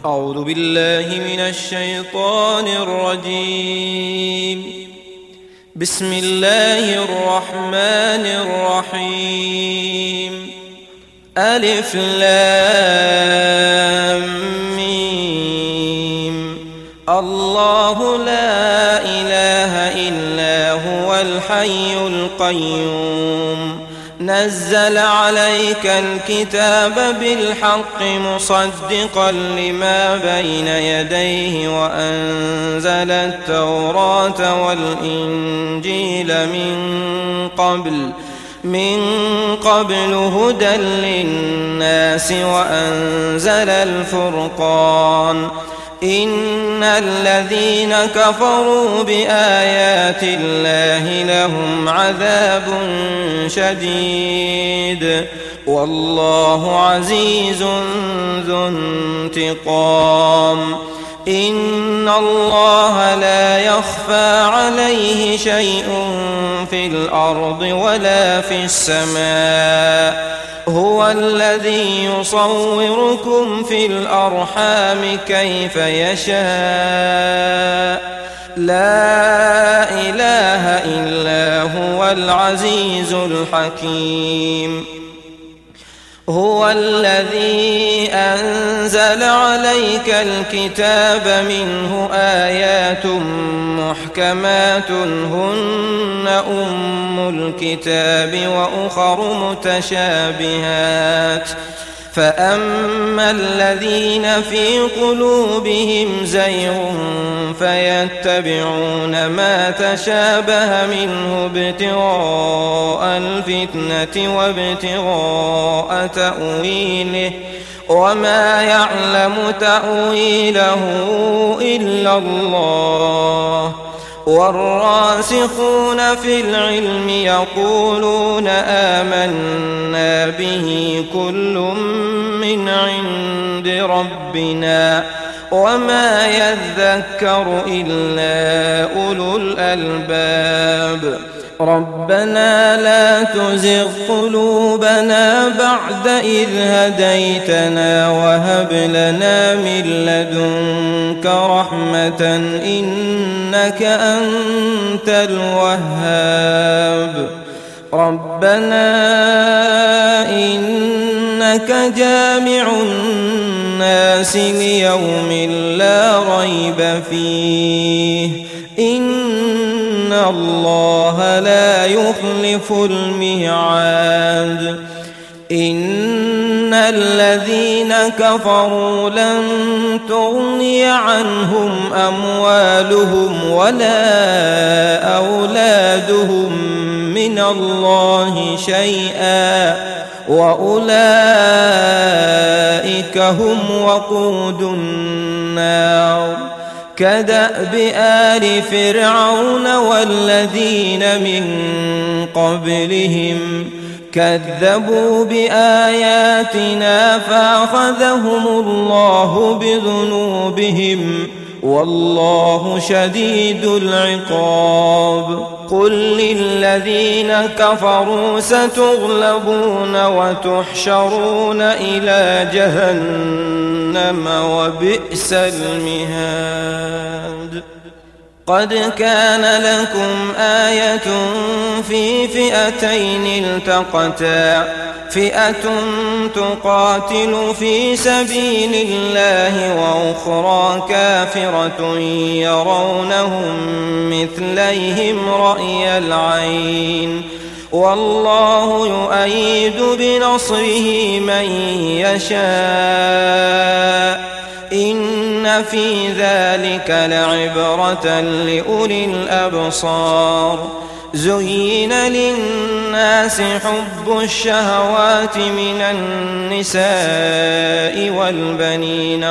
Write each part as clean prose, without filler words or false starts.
أعوذ بالله من الشيطان الرجيم. بسم الله الرحمن الرحيم. ألف لام ميم. الله لا إله إلا هو الحي القيوم. نزل عليك الكتاب بالحق مصدقا لما بين يديه وأنزل التوراة والإنجيل من قبل هدى للناس وأنزل الفرقان. إن الذين كفروا بآيات الله لهم عذاب شديد والله عزيز ذو انتقام. إن الله لا يخفى عليه شيء في الأرض ولا في السماء. هو الذي يصوركم في الأرحام كيف يشاء. لا إله إلا هو العزيز الحكيم. هو الذي أنزل عليك الكتاب منه آيات محكمات هن أم الكتاب وأخر متشابهات. فأما الذين في قلوبهم زيغ فيتبعون ما تشابه منه ابتغاء الفتنة وابتغاء تأويله وما يعلم تأويله إلا الله. والراسخون في العلم يقولون آمنا به كل من عند ربنا وما يذكر إلا أولو الألباب. ربنا لا تزغ قلوبنا بعد إذ هديتنا وهب لنا من لدنك رحمة إنك أنت الوهاب. ربنا إنك جامع الناس ليوم لا ريب فيه إن الله لا يخلف الميعاد. إن الذين كفروا لن تغني عنهم أموالهم ولا أولادهم من الله شيئا وأولئك هم وقود النار. كدأب آل فرعون والذين من قبلهم كذبوا بآياتنا فأخذهم الله بذنوبهم والله شديد العقاب. قل للذين كفروا ستغلبون وتحشرون إلى جهنم وبئس المهاد. قد كان لكم آية في فئتين التقتا فئة تقاتل في سبيل الله وأخرى كافرة يرونهم مثليهم رأي العين والله يؤيد بنصره من يشاء. إن في ذلك لعبرة لأولي الأبصار. زين للناس حب الشهوات من النساء والبنين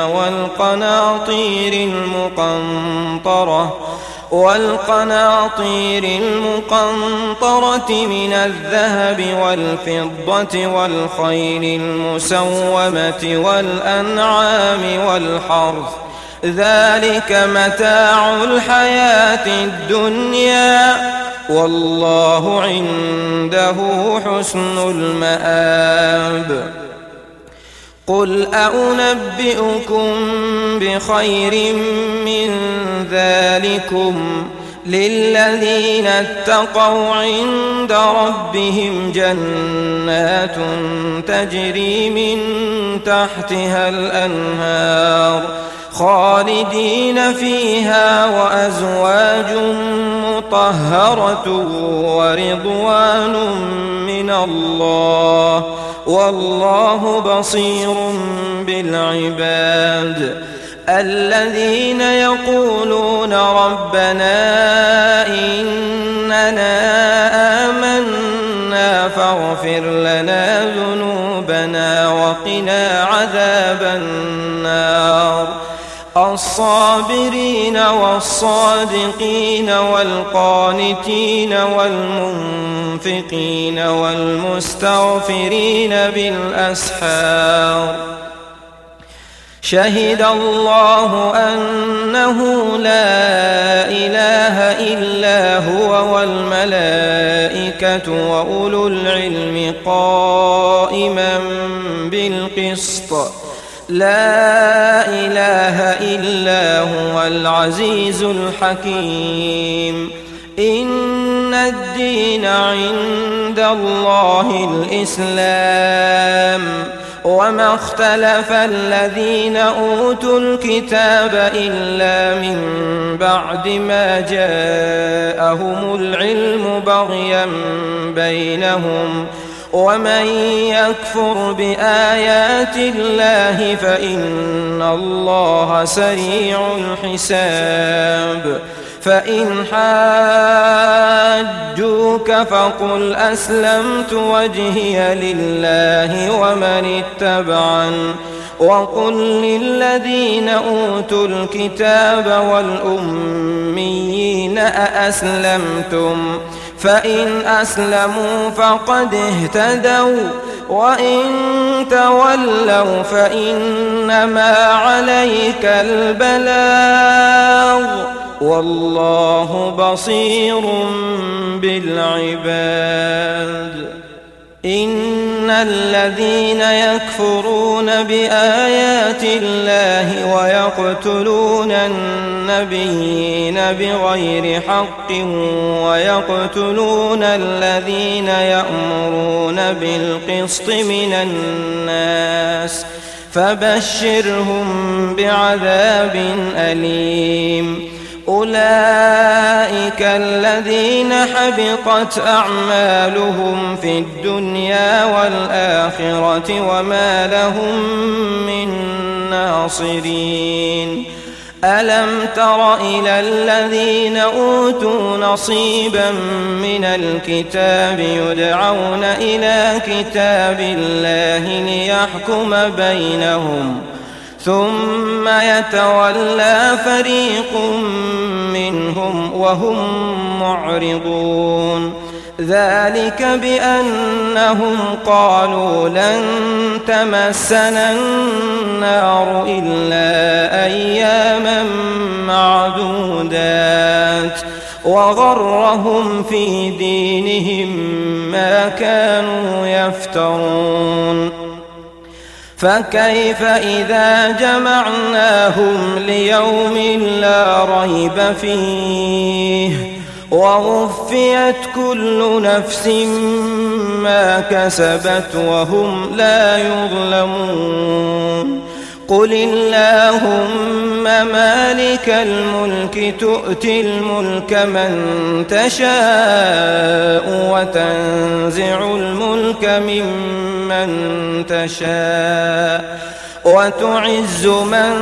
والقناطير المقنطرة من الذهب والفضة والخيل المسومة والأنعام والحرث ذلك متاع الحياة الدنيا والله عنده حسن المآب. قل أنبئكم بخير من ذلكم للذين اتقوا عند ربهم جنات تجري من تحتها الأنهار خالدين فيها وأزواج مطهرة ورضوان من الله والله بصير بالعباد الذين يقولون ربنا إننا آمنا فاغفر لنا ذنوبنا وقنا عذاب النار الصابرين والصادقين والقانتين والمنفقين والمستغفرين بالأسحار شهد الله أنه لا إله إلا هو والملائكة وأولو العلم قائما بالقسط لا إله إلا هو العزيز الحكيم إن الدين عند الله الإسلام وما اختلف الذين أوتوا الكتاب إلا من بعد ما جاءهم العلم بغيا بينهم ومن يكفر بآيات الله فإن الله سريع الحساب فإن حاجوك فقل أسلمت وجهي لله ومن اتبعن وقل للذين أوتوا الكتاب والأميين أأسلمتم فإن أسلموا فقد اهتدوا وإن تولوا فإنما عليك البلاغ والله بصير بالعباد إن الذين يكفرون بآيات الله ويقتلون النبيين بغير حق ويقتلون الذين يأمرون بالقسط من الناس فبشرهم بعذاب أليم أولئك الذين حبطت أعمالهم في الدنيا والآخرة وما لهم من ناصرين ألم تر إلى الذين أوتوا نصيبا من الكتاب يدعون إلى كتاب الله ليحكم بينهم ثم يتولى فريق منهم وهم معرضون ذلك بأنهم قالوا لن تمسنا النار إلا أياما معدودات وغرهم في دينهم ما كانوا يفترون فكيف إذا جمعناهم ليوم لا ريب فيه ووفيت كل نفس ما كسبت وهم لا يظلمون قل اللهم مالك الملك تؤتي الملك من تشاء وتنزع الملك ممن تشاء وتعز من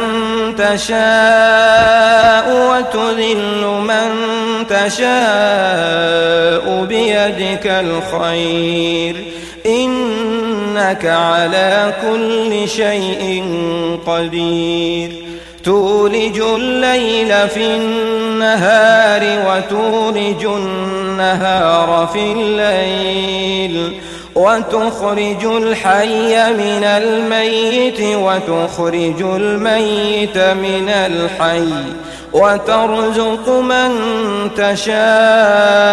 تشاء وتذل من تشاء بيدك الخير إنك على كل شيء قدير تولج الليل في النهار وتولج النهار في الليل وتخرج الحي من الميت وتخرج الميت من الحي وترزق من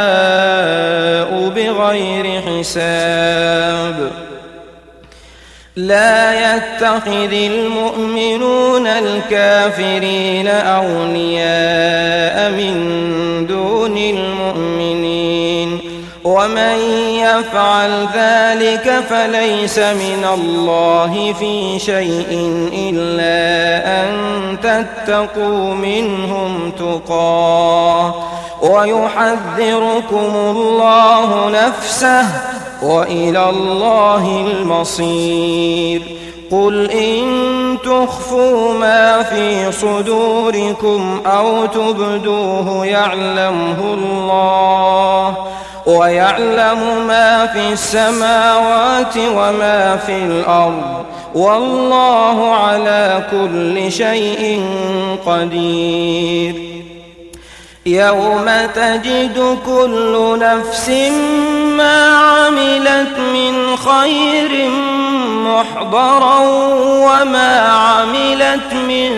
تشاء بغير حساب لا يتخذ المؤمنون الكافرين أولياء من دون المؤمنين ومن يفعل ذلك فليس من الله في شيء إلا أن تتقوا منهم تقاه ويحذركم الله نفسه وإلى الله المصير. قل إن تخفوا ما في صدوركم أو تبدوه يعلمه الله ويعلم ما في السماوات وما في الأرض والله على كل شيء قدير. يوم تجد كل نفس ما عملت من خير محضرا وما عملت من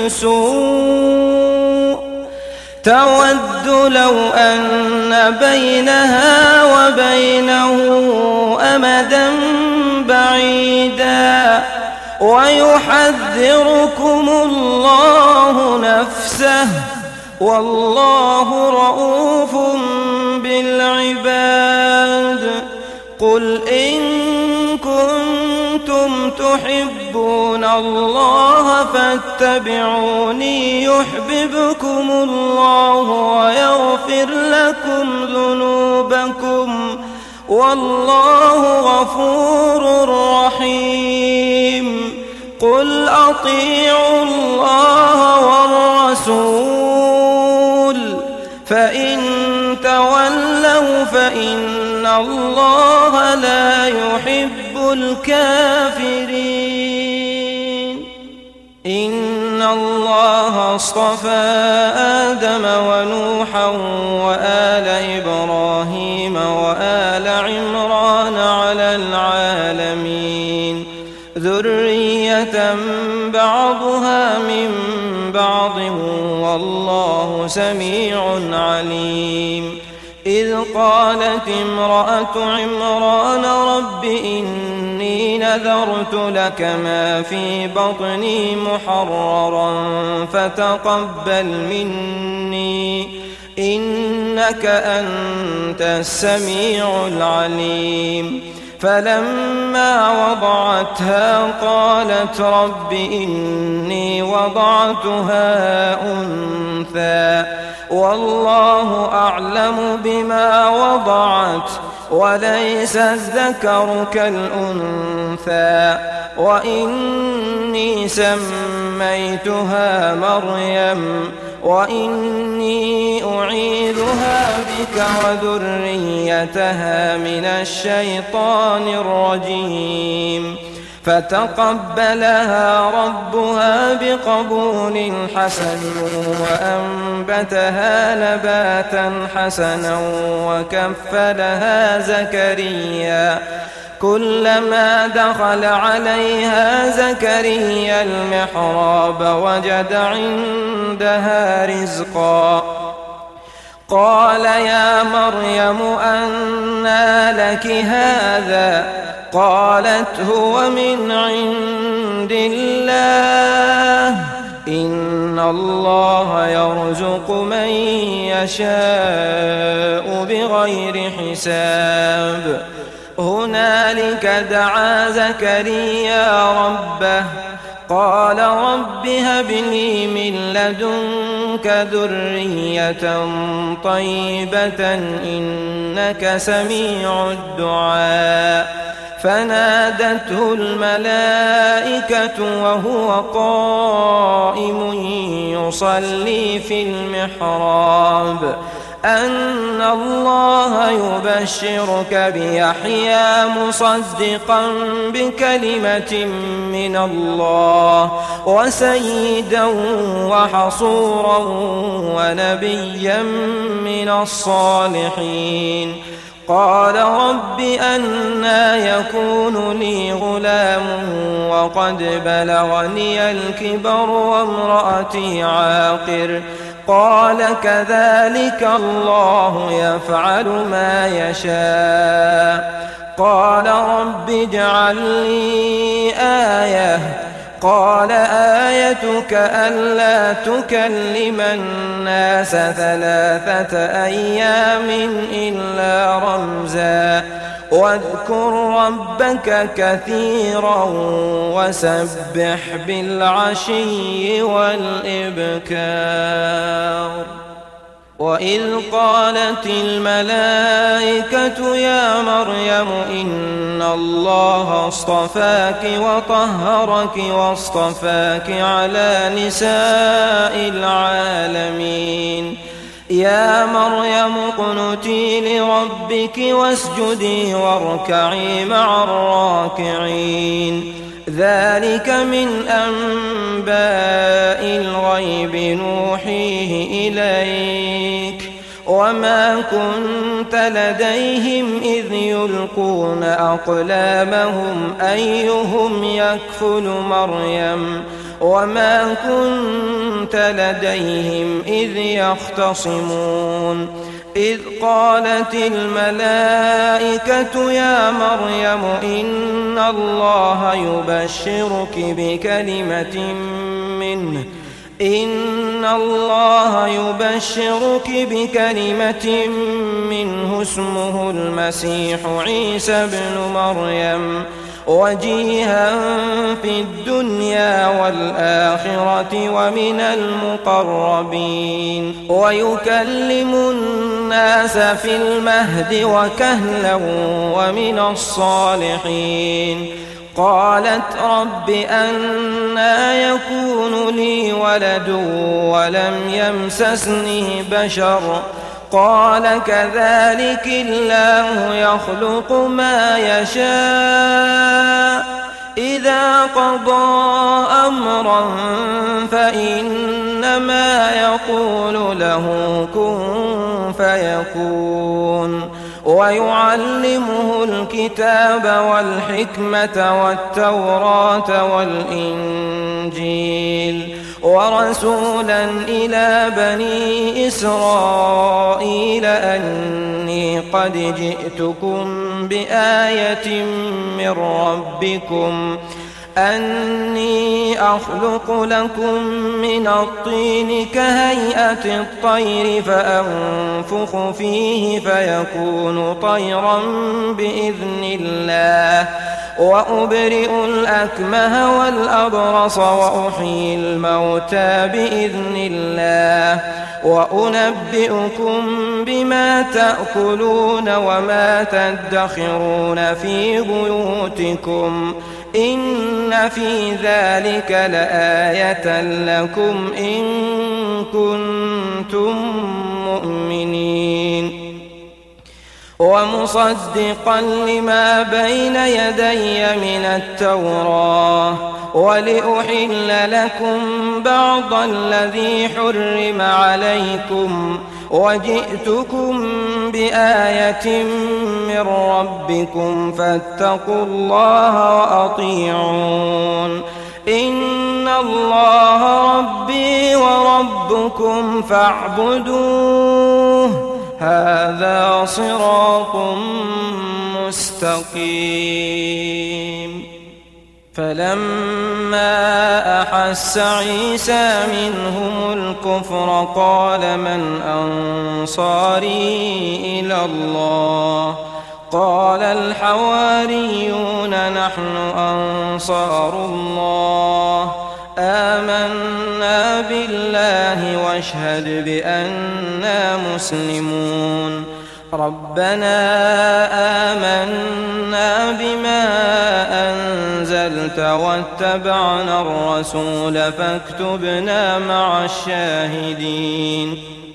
سوء تود لو أن بينها وبينه أمدا بعيدا ويحذركم الله نفسه والله رؤوف بالعباد. قل إن كنتم تحبون الله فاتبعوني يحببكم الله ويغفر لكم ذنوبكم والله غفور رحيم. قل أطيعوا الله والرسول فإن تولوا فإن الله لا يحب الكافرين. إن الله اصطفى آدم ونوحا وآل إبراهيم وآل عمران على العالمين ذرية بعضها من بعض والله سميع عليم. إذ قالت امرأة عمران رب إني نذرت لك ما في بطني محررا فتقبل مني إنك أنت السميع العليم. فلما وضعتها قالت رب إني وضعتها أنثى والله أعلم بما وضعت وليس الذكر كالأنثى وإني سميتها مريم وإني أعيذها بك وذريتها من الشيطان الرجيم. فتقبلها ربها بقبول حسن وأنبتها نباتا حسنا وكفلها زكريا كلما دخل عليها زكريا المحراب وجد عندها رزقا قال يا مريم أنى لك هذا قالت هو من عند الله إن الله يرزق من يشاء بغير حساب. هنالك دعا زكريا ربه قال رب هب لي من لدنك ذرية طيبة إنك سميع الدعاء. فنادته الملائكة وهو قائم يصلي في المحراب أن الله يبشرك بيحيى مصدقا بكلمة من الله وسيدا وحصورا ونبيا من الصالحين. قال رب أنى يكون لي غلام وقد بلغني الكبر وامرأتي عاقر قال كذلك الله يفعل ما يشاء. قال رب اجعل لي آية قال آيتك ألا تكلم الناس 3 أيام إلا رمزا واذكر ربك كثيرا وسبح بالعشي والإبكار. وإذ قالت الملائكة يا مريم إن الله اصطفاك وطهرك واصطفاك على نساء العالمين يا مريم اقنتي لربك واسجدي واركعي مع الراكعين ذلك من أنباء الغيب نوحيه إليك وما كنت لديهم إذ يلقون أقلامهم أيهم يكفل مريم وما كنت لديهم إذ يختصمون إذ قالت الملائكة يا مريم إن الله يبشرك بكلمة منه اسمه المسيح عيسى ابن مريم وجيها في الدنيا والآخرة ومن المقربين ويكلم الناس في المهد وكهلا ومن الصالحين. قالت رب أنى يكون لي ولد ولم يمسسني بشر قال كذلك الله يخلق ما يشاء إذا قضى أمرا فإنما يقول له كن فيكون. ويعلمه الكتاب والحكمة والتوراة والإنجيل ورسولا إلى بني إسرائيل أني قد جئتكم بآية من ربكم أني أخلق لكم من الطين كهيئة الطير فأنفخ فيه فيكون طيرا بإذن الله وأبرئ الأكمه والأبرص وأحيي الموتى بإذن الله وأنبئكم بما تأكلون وما تدخرون في بيوتكم إن في ذلك لآية لكم إن كنتم مؤمنين. ومصدقا لما بين يدي من التوراة ولأحل لكم بعض الذي حرم عليكم وجئتكم بآية من ربكم فاتقوا الله وأطيعون إن الله ربي وربكم فاعبدوه هذا صراط مستقيم. فلما أحس عيسى منهم الكفر قال من أنصاري إلى الله قال الحواريون نحن أنصار الله آمنا بالله واشهد بأننا مسلمون. ربنا آمنا بما أنزلت واتبعنا الرسول فاكتبنا مع الشاهدين.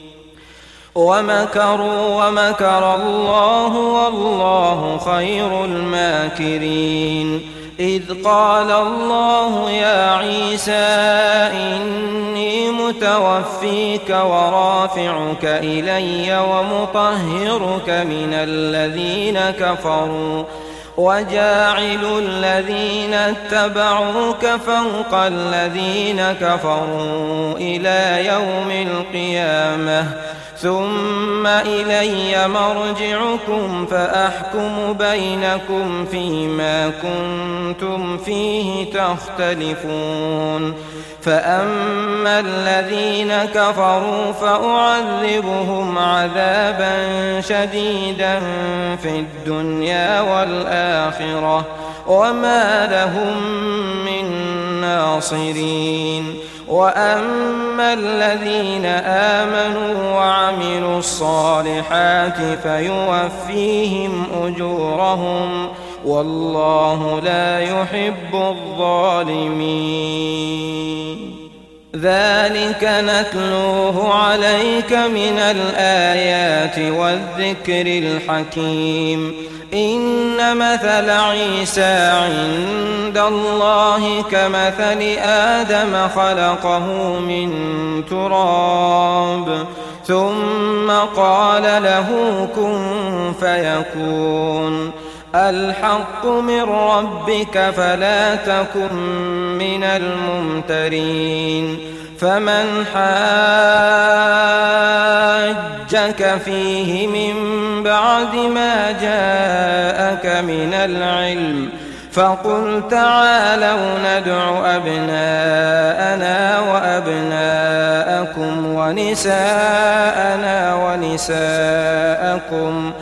ومكروا ومكر الله والله خير الماكرين. إذ قال الله يا عيسى إني متوفيك ورافعك إلي ومطهرك من الذين كفروا وجاعل الذين اتبعوك فوق الذين كفروا إلى يوم القيامة ثم إلي مرجعكم فأحكم بينكم فيما كنتم فيه تختلفون فأما الذين كفروا فأعذبهم عذابا شديدا في الدنيا والآخرة وما لهم من ناصرين وأما الذين آمنوا وعملوا الصالحات فيوفيهم أجورهم والله لا يحب الظالمين ذلك نتلوه عليك من الآيات والذكر الحكيم إن مثل عيسى عند الله كمثل آدم خلقه من تراب ثم قال له كن فيكون الحق من ربك فلا تكن من الممترين فمن حاجك فيه من بعد ما جاءك من العلم فقل تعالوا ندع أبناءنا وأبناءكم ونساءنا ونساءكم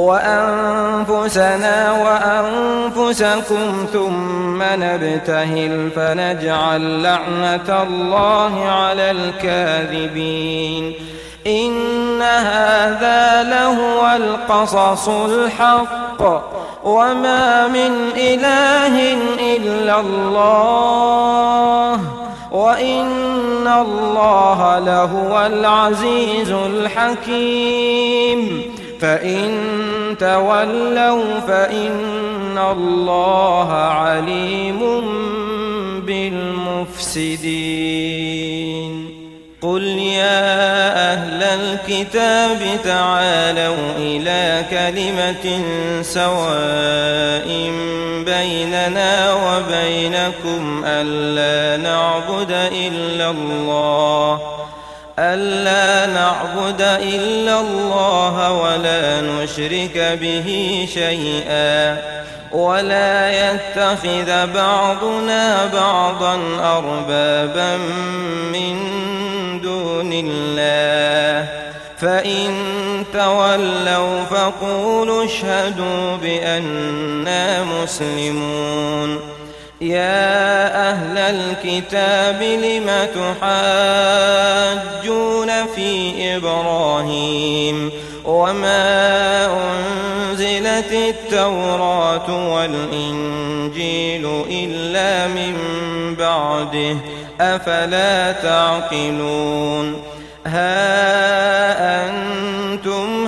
وأنفسنا وأنفسكم ثم نبتهل فنجعل لعنة الله على الكاذبين إن هذا لهو القصص الحق وما من إله إلا الله وإن الله لهو العزيز الحكيم فإن تولوا فإن الله عليم بالمفسدين قل يا أهل الكتاب تعالوا إلى كلمة سواء بيننا وبينكم ألا نعبد إلا الله ولا نشرك به شيئا ولا يتخذ بعضنا بعضا أربابا من دون الله فإن تولوا فقولوا اشهدوا بأننا مسلمون يا أهل الكتاب لم تحاجون في إبراهيم وما أنزلت التوراة والإنجيل إلا من بعده أفلا تعقلون ها أنتم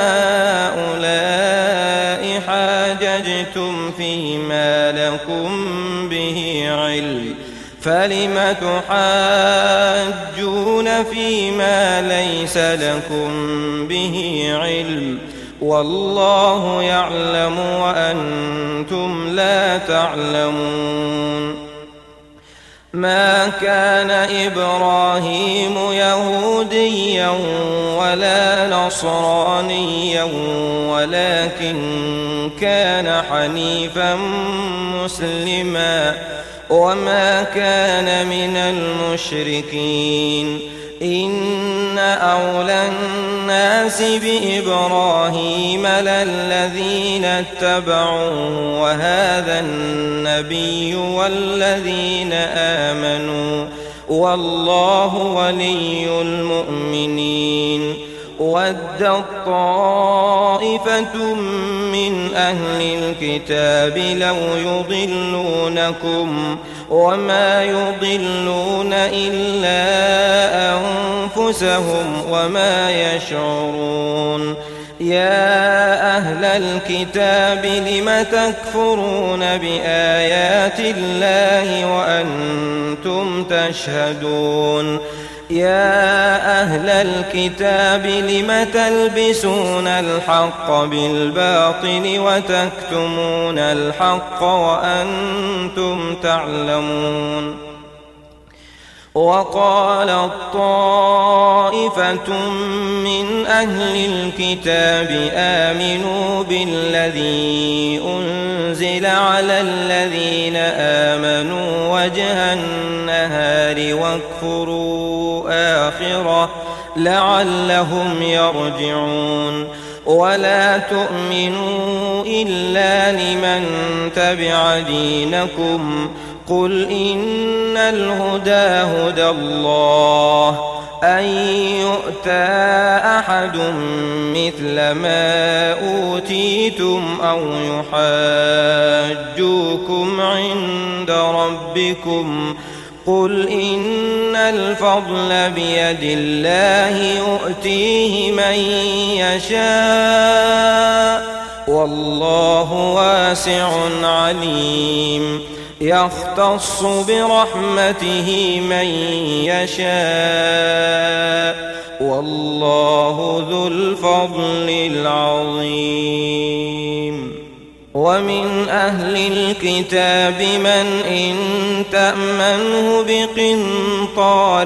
هؤلاء حاججتم فيما لكم به علم فلم تحاجون فيما ليس لكم به علم والله يعلم وأنتم لا تعلمون ما كان إبراهيم يهوديا ولا نصرانيا ولكن كان حنيفا مسلما وما كان من المشركين إن أولى الناس بإبراهيم للذين اتبعوه وهذا النبي والذين آمنوا والله ولي المؤمنين ودت طائفة من أهل الكتاب لو يضلونكم وما يضلون إلا أنفسهم وما يشعرون يا أهل الكتاب لم تكفرون بآيات الله وأنتم تشهدون يا أهل الكتاب لم تلبسون الحق بالباطل وتكتمون الحق وأنتم تعلمون وقالت طائفة من أهل الكتاب آمنوا بالذي أنزل على الذين آمنوا وجه النهار واكفروا آخره لعلهم يرجعون ولا تؤمنوا إلا لمن تبع دينكم قل إن الهدى هدى الله أن يؤتى أحد مثل ما أوتيتم أو يحاجوكم عند ربكم قل إن الفضل بيد الله يؤتيه من يشاء والله واسع عليم يختص برحمته من يشاء والله ذو الفضل العظيم ومن أهل الكتاب من إن تأمنه بقنطار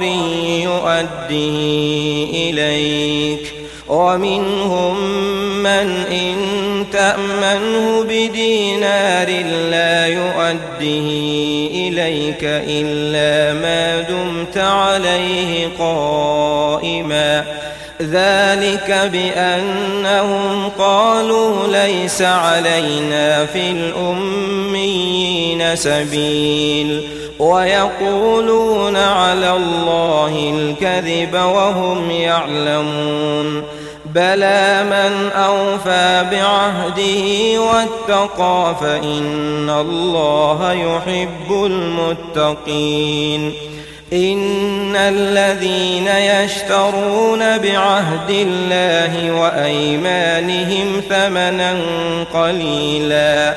يؤديه إليك ومنهم من إن تأمنه بدينار لا يؤديه إليك إلا ما دمت عليه قائما ذلك بأنهم قالوا ليس علينا في الأميين سبيل ويقولون على الله الكذب وهم يعلمون بلى من أوفى بعهده واتقى فإن الله يحب المتقين إن الذين يشترون بعهد الله وأيمانهم ثمنا قليلا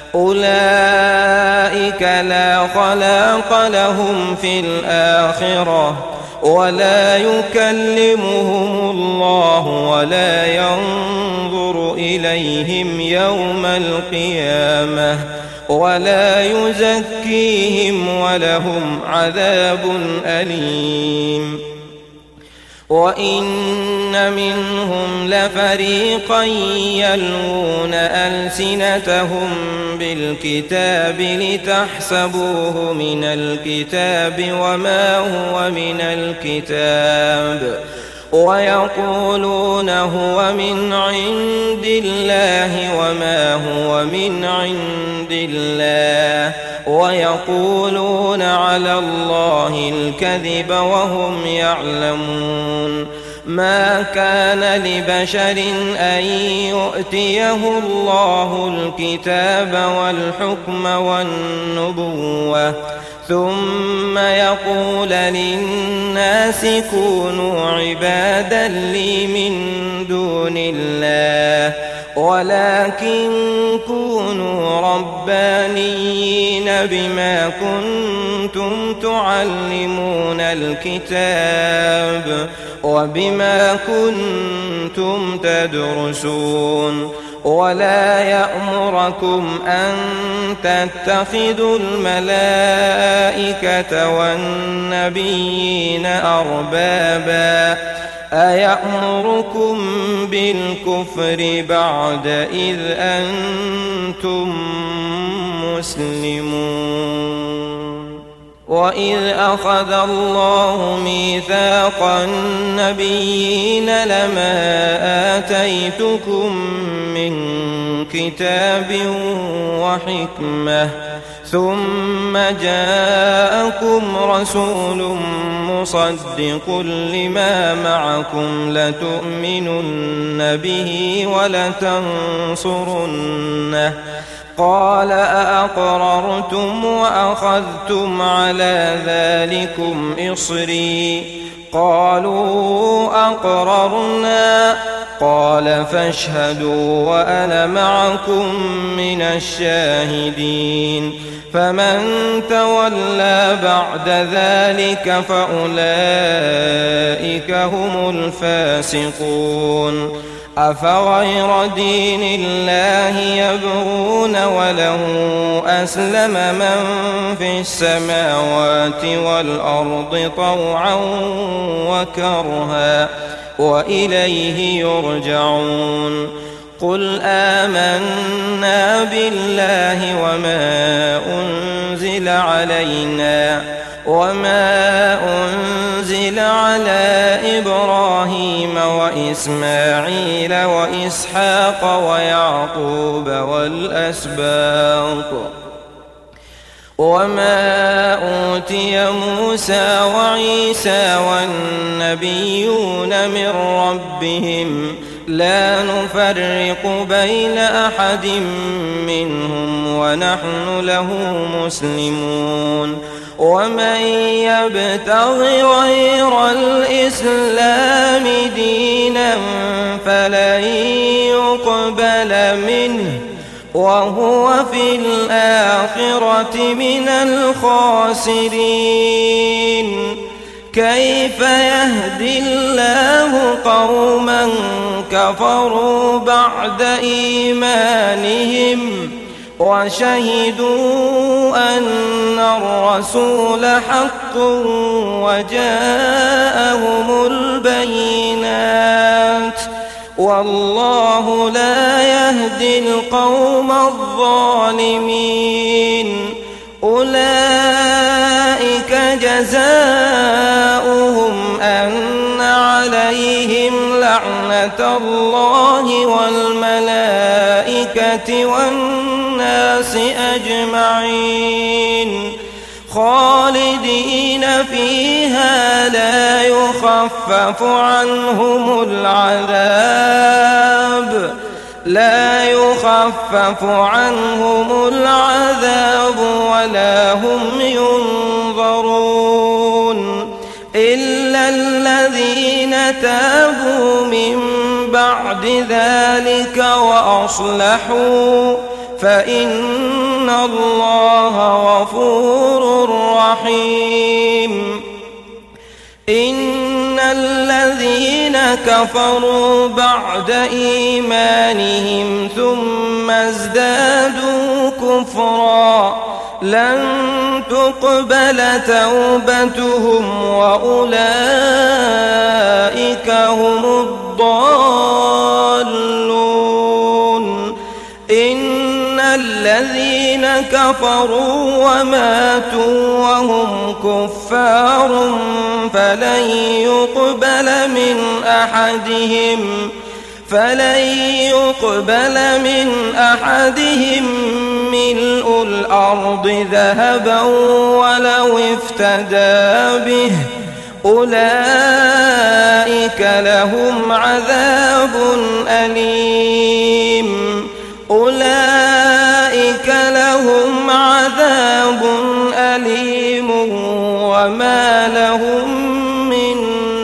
أولئك لا خلاق لهم في الآخرة ولا يكلمهم الله ولا ينظر إليهم يوم القيامة ولا يزكيهم ولهم عذاب أليم وإن منهم لفريقا يلوون ألسنتهم بالكتاب لتحسبوه من الكتاب وما هو من الكتاب ويقولون هو من عند الله وما هو من عند الله ويقولون على الله الكذب وهم يعلمون ما كان لبشر أن يؤتيه الله الكتاب والحكم والنبوة ثم يقول للناس كونوا عبادا لي من دون الله ولكن كونوا ربانيين بما كنتم تعلمون الكتاب وبما كنتم تدرسون ولا يأمركم أن تتخذوا الملائكة والنبيين أربابا أيأمركم بالكفر بعد إذ أنتم مسلمون وإذ أخذ الله ميثاق النبيين لما آتيتكم من كتاب وحكمة ثم جاءكم رسول مصدق لما معكم لتؤمنن به ولتنصرنه قال أأقررتم وأخذتم على ذلكم إصري قالوا أقررنا قال فاشهدوا وأنا معكم من الشاهدين فمن تولى بعد ذلك فأولئك هم الفاسقون أفغير دين الله يبغون وله أسلم من في السماوات والأرض طوعا وكرها وإليه يرجعون قل آمنا بالله وما أنزل علينا وما أنزل على إبراهيم وإسماعيل وإسحاق ويعقوب والأسباط وما أوتي موسى وعيسى والنبيون من ربهم لا نفرق بين أحد منهم ونحن له مسلمون ومن يبتغ غير الإسلام دينا فلن يقبل منه وهو في الآخرة من الخاسرين كيف يهدي الله قوما كفروا بعد إيمانهم وشهدوا أن الرسول حق وجاءهم البينات والله لا يهدي القوم الظالمين أولئك جزاؤهم أن عليهم لعنة الله والملائكة والناس أجمعين خالدين فيها لا يخفف عنهم العذاب ولا هم ينظرون إلا الذين تابوا من بعد ذلك وأصلحوا فإن الله غفور رحيم إن الذين كفروا بعد إيمانهم ثم ازدادوا كفرا لن تقبل توبتهم وأولئك هم الضالون إن الذين كفروا وماتوا وهم كفار فلن يقبل من أحدهم ملء الأرض ذهبا ولو افتدى به أولئك لهم عذاب أليم وما لهم من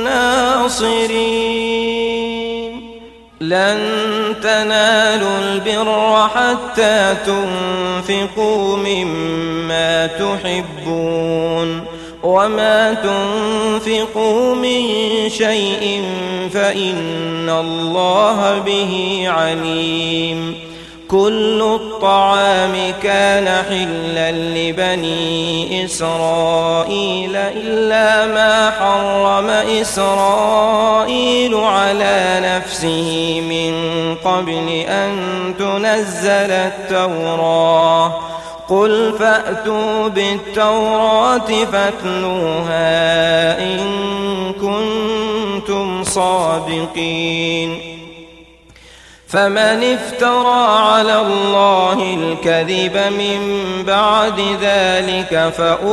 ناصرين لن تنالوا البر حتى تنفقوا مما تحبون وما تنفقوا من شيء فإن الله به عليم كل الطعام كان حلا لبني إسرائيل إلا ما حرم إسرائيل على نفسه من قبل أن تنزل التوراة قل فأتوا بالتوراة فاتلوها إن كنتم صادقين فمن افترى على الله الكذب من بعد ذلك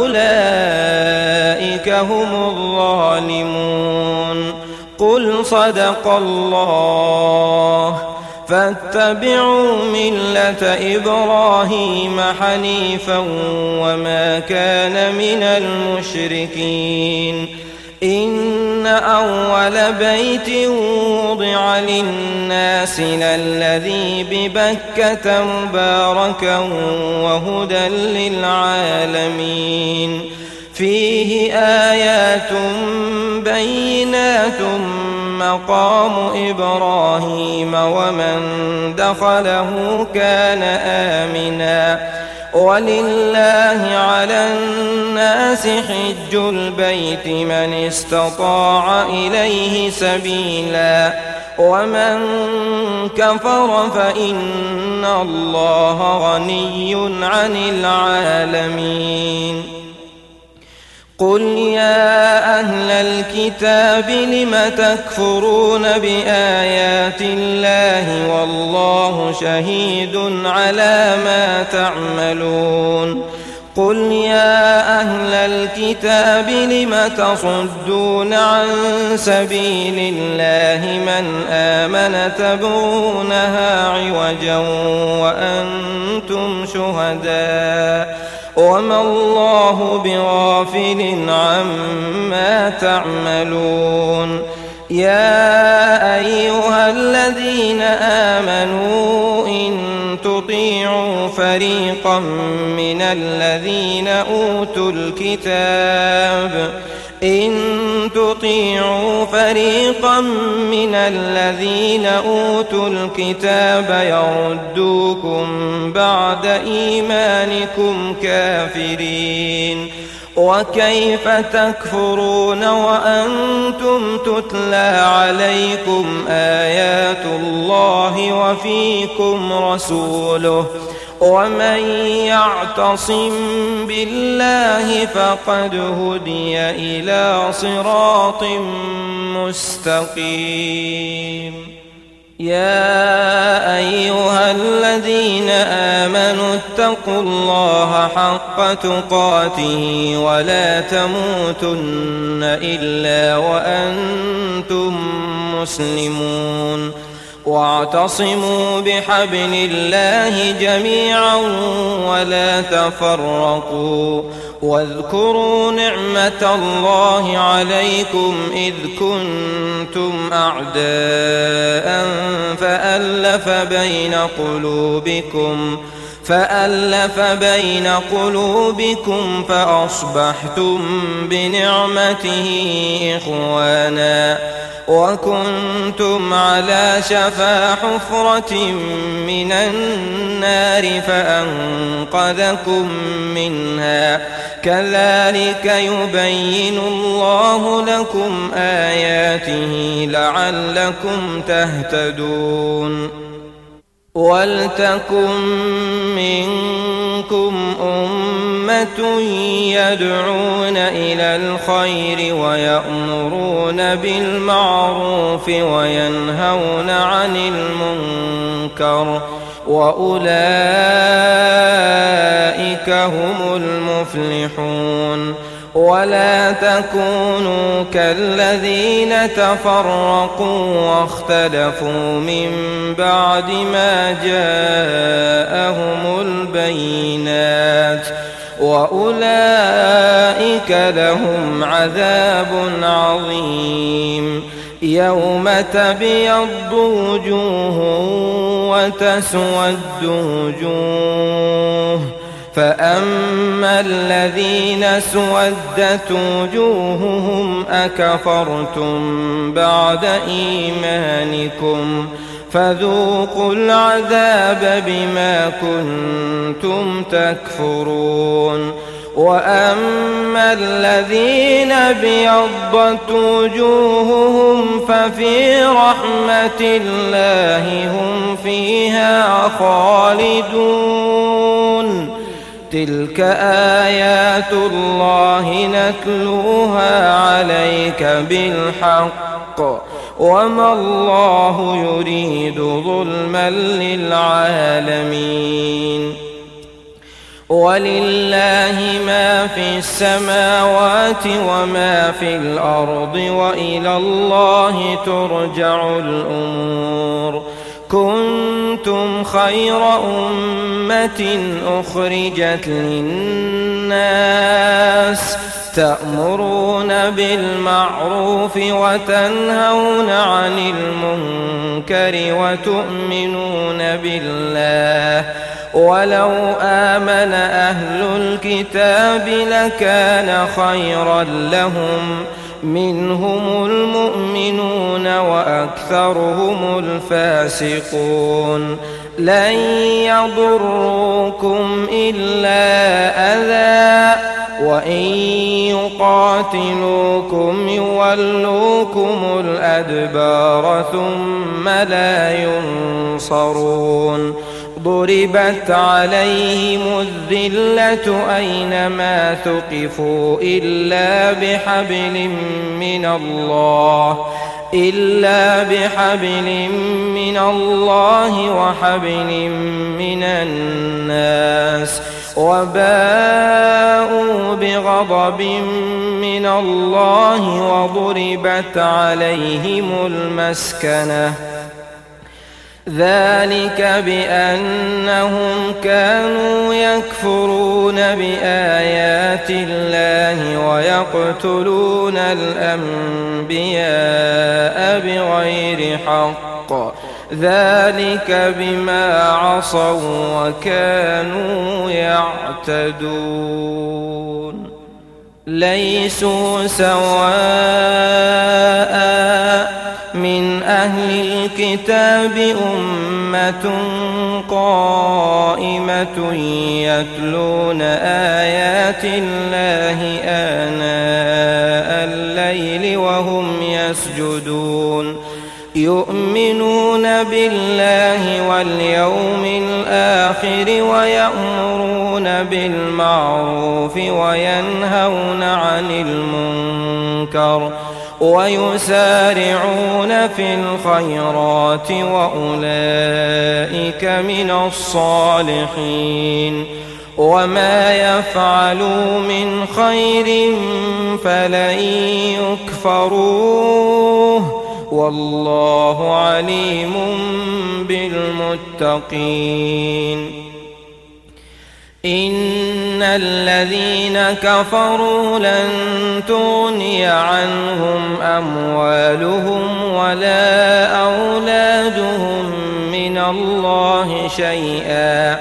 فأولئك هم الظالمون قل صدق الله فاتبعوا ملة إبراهيم حنيفا وما كان من المشركين إن أول بيت وضع للناس للذي ببكة مباركا وهدى للعالمين فيه آيات بينات مقام إبراهيم ومن دخله كان آمنا ولله على الناس حج البيت من استطاع إليه سبيلا ومن كفر فإن الله غني عن العالمين. قل يا أهل الكتاب لم تكفرون بآيات الله والله شهيد على ما تعملون. قل يا أهل الكتاب لم تصدون عن سبيل الله من آمن تبغونها عوجا وأنتم شهداء وما الله بغافل عما تعملون. يا أيها الذين آمنوا إن تطيعوا فريقا من الذين أوتوا الكتاب يردوكم بعد إيمانكم كافرين وكيف تكفرون وأنتم تتلى عليكم آيات الله وفيكم رسوله ومن يعتصم بالله فقد هدي إلى صراط مستقيم. يا أيها الذين آمنوا اتقوا الله حق تقاته ولا تموتن إلا وأنتم مسلمون واعتصموا بحبل الله جميعا ولا تفرقوا واذكروا نعمة الله عليكم إذ كنتم أعداء فألف بين قلوبكم فأصبحتم بنعمته إخوانا وكنتم على شفا حفرة من النار فأنقذكم منها كذلك يبين الله لكم آياته لعلكم تهتدون. ولتكن منكم أمة يدعون إلى الخير ويأمرون بالمعروف وينهون عن المنكر وأولئك هم المفلحون. ولا تكونوا كالذين تفرقوا واختلفوا من بعد ما جاءهم البينات وأولئك لهم عذاب عظيم. يوم تبيض وجوه وتسود وجوه فأما الذين سودت وجوههم أكفرتم بعد إيمانكم فذوقوا العذاب بما كنتم تكفرون. وأما الذين ابيضت وجوههم ففي رحمة الله هم فيها خالدون. تلك آيات الله نتلوها عليك بالحق وما الله يريد ظلما للعالمين. ولله ما في السماوات وما في الأرض وإلى الله ترجع الأمور. كنتم خير أمة أخرجت للناس تأمرون بالمعروف وتنهون عن المنكر وتؤمنون بالله. ولو آمن أهل الكتاب لكان خيرا لهم منهم المؤمنون وأكثرهم الفاسقون لن يضروكم إلا أذى وإن يقاتلوكم يولوكم الأدبار ثم لا ينصرون ضربت عليهم الذلة أينما ثقفوا إلا بحبل من الله وحبل من الناس وباءوا بغضب من الله وضربت عليهم المسكنة ذلك بأنهم كانوا يكفرون بآيات الله ويقتلون الأنبياء بغير حق ذلك بما عصوا وكانوا يعتدون ليسوا سواء من أهل الكتاب أمة قائمة يتلون آيات الله آناء الليل وهم يسجدون يؤمنون بالله واليوم الآخر ويأمرون بالمعروف وينهون عن المنكر ويسارعون في الخيرات وأولئك من الصالحين وما يفعلوا من خير فلن يكفروه والله عليم بالمتقين إن الذين كفروا لن تغني عنهم أموالهم ولا أولادهم من الله شيئا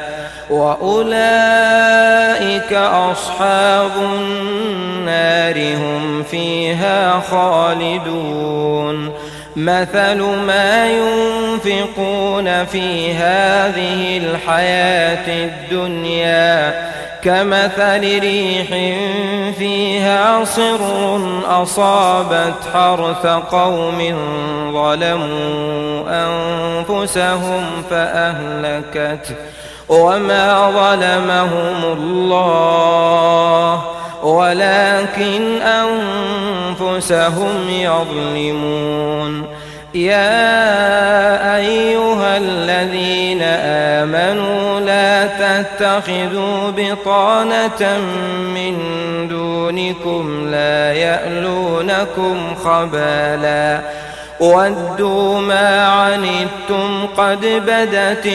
وأولئك أصحاب النار هم فيها خالدون مثل ما ينفقون في هذه الحياة الدنيا كمثل ريح فيها صر أصابت حرث قوم ظلموا أنفسهم فأهلكته وما ظلمهم الله ولكن أنفسهم يظلمون يا أيها الذين آمنوا لا تتخذوا بطانة من دونكم لا يألونكم خبالا ودوا ما عنتم قد بدت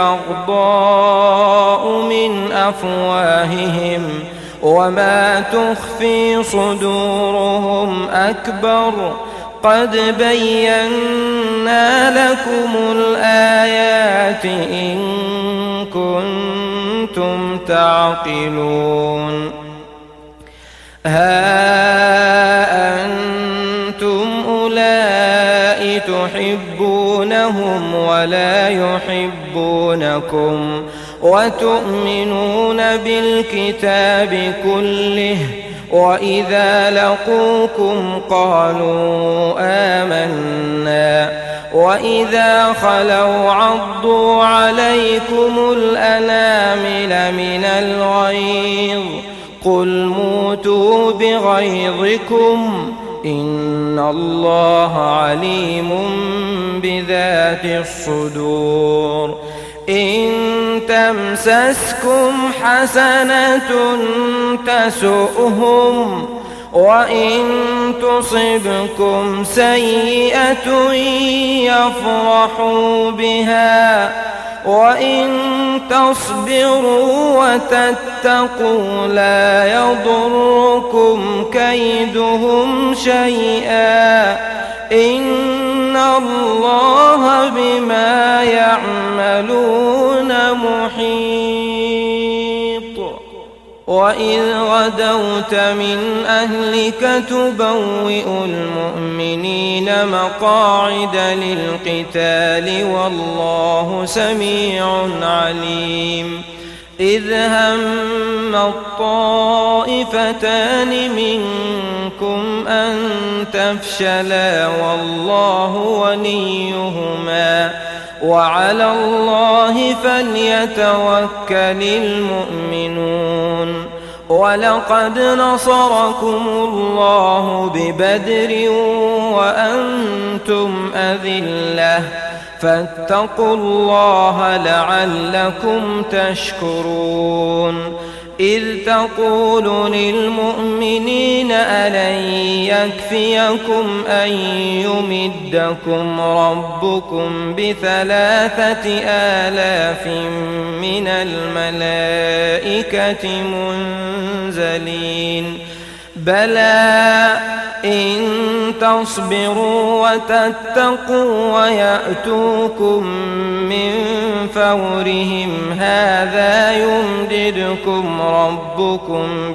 البغضاء من أفواههم وما تخفي صدورهم أكبر قد بينا لكم الآيات إن كنتم تعقلون ها أنتم أولئك تحبونهم ولا يحبونكم وتؤمنون بالكتاب كله وإذا لقوكم قالوا آمنا وإذا خلوا عضوا عليكم الأنامل من الغيظ قل موتوا بغيظكم إن الله عليم بذات الصدور إن تمسسكم حسنة تسؤهم وإن تصبكم سيئة يفرحوا بها وإن تصبروا وتتقوا لا يضركم كيدهم شيئا إن الله بما يعملون محيط وإذ غدوت من أهلك تبوئ المؤمنين مقاعد للقتال والله سميع عليم إذ هم الطائفتان منكم أن تفشلا والله وليهما وعلى الله فليتوكل المؤمنون ولقد نصركم الله ببدر وأنتم أذلة فاتقوا الله لعلكم تشكرون إذ تقول للمؤمنين ألن يكفيكم أن يمدكم ربكم ب3,000 من الملائكة منزلين بلى إن تصبروا وتتقوا ويأتوكم من فورهم هذا يمددكم ربكم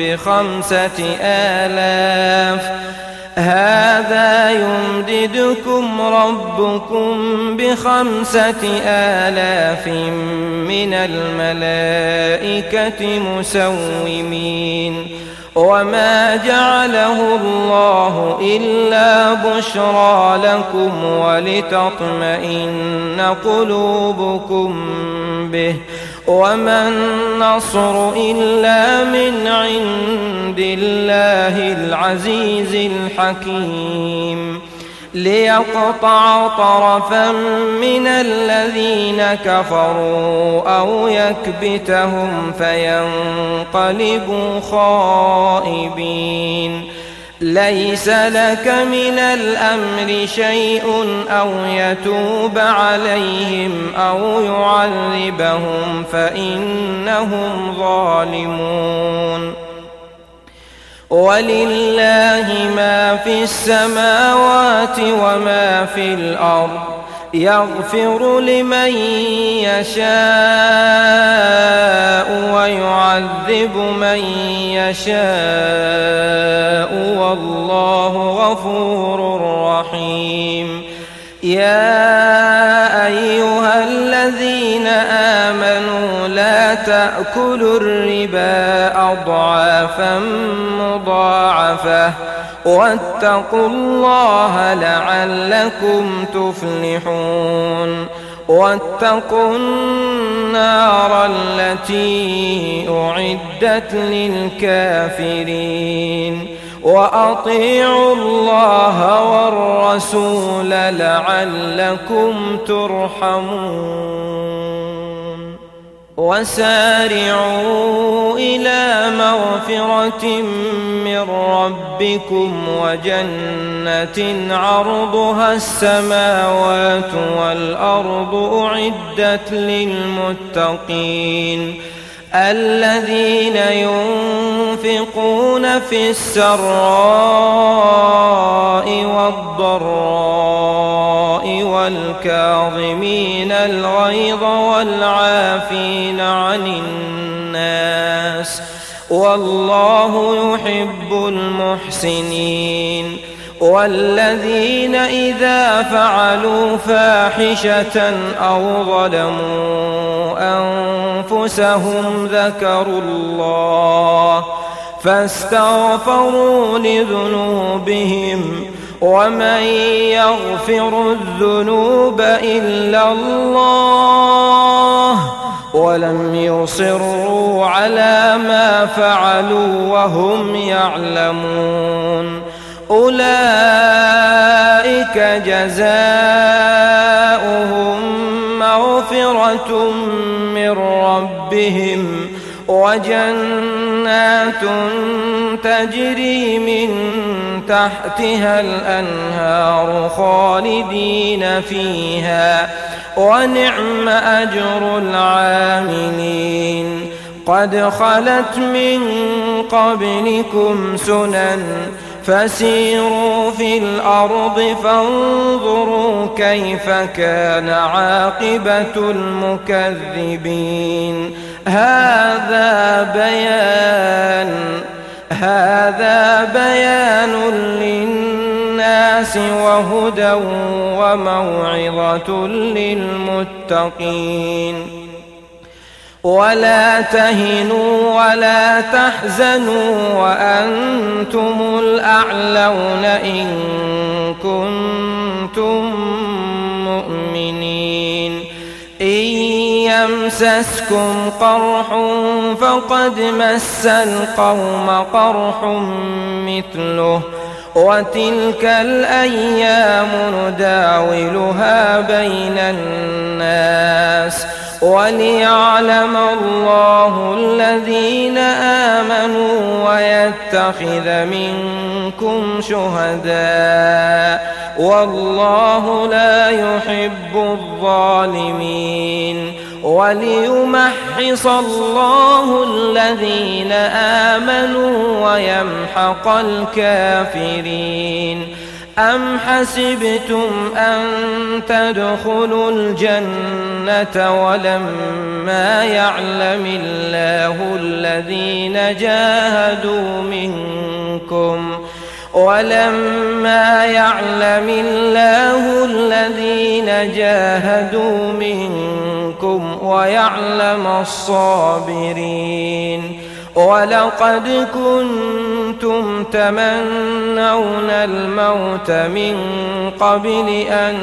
ب5,000 من الملائكة مسومين وما جعله الله إلا بشرى لكم ولتطمئن قلوبكم به وما النصر إلا من عند الله العزيز الحكيم ليقطع طرفا من الذين كفروا أو يكبتهم فينقلبوا خائبين ليس لك من الأمر شيء أو يتوب عليهم أو يعذبهم فإنهم ظالمون ولله ما في السماوات وما في الأرض يغفر لمن يشاء ويعذب من يشاء والله غفور رحيم يا أيها الذين آمنوا لا تأكلوا الربا أضعافا مضاعفة واتقوا الله لعلكم تفلحون واتقوا النار التي أعدت للكافرين وأطيعوا الله والرسول لعلكم ترحمون وسارعوا إلى مغفرة من ربكم وجنة عرضها السماوات والأرض أعدت للمتقين الذين ينفقون في السراء والضراء والكاظمين الغيظ والعافين عن الناس والله يحب المحسنين والذين إذا فعلوا فاحشة أو ظلموا أنفسهم ذكروا الله فاستغفروا لذنوبهم ومن يغفر الذنوب إلا الله ولم يصروا على ما فعلوا وهم يعلمون أولئك جزاؤهم مغفرة من ربهم وجنات تجري من تحتها الأنهار خالدين فيها ونعم أجر العاملين قد خلت من قبلكم سنن فسيروا في الأرض فانظروا كيف كان عاقبة المكذبين. هذا بيان للناس وهدى وموعظة للمتقين. ولا تهنوا ولا تحزنوا وأنتم الأعلون إن كنتم مؤمنين. إن يمسسكم قرح فقد مس القوم قرح مثله وتلك الأيام نداولها بين الناس وليعلم الله الذين آمنوا ويتخذ منكم شهداء والله لا يحب الظالمين. وليمحص الله الذين آمنوا ويمحق الكافرين. أم حسبتم أن تدخلوا الجنة ولما يعلم الله الذين جاهدوا منكم ويعلم الصابرين. ولقد كنتم تمنون الموت من قبل أن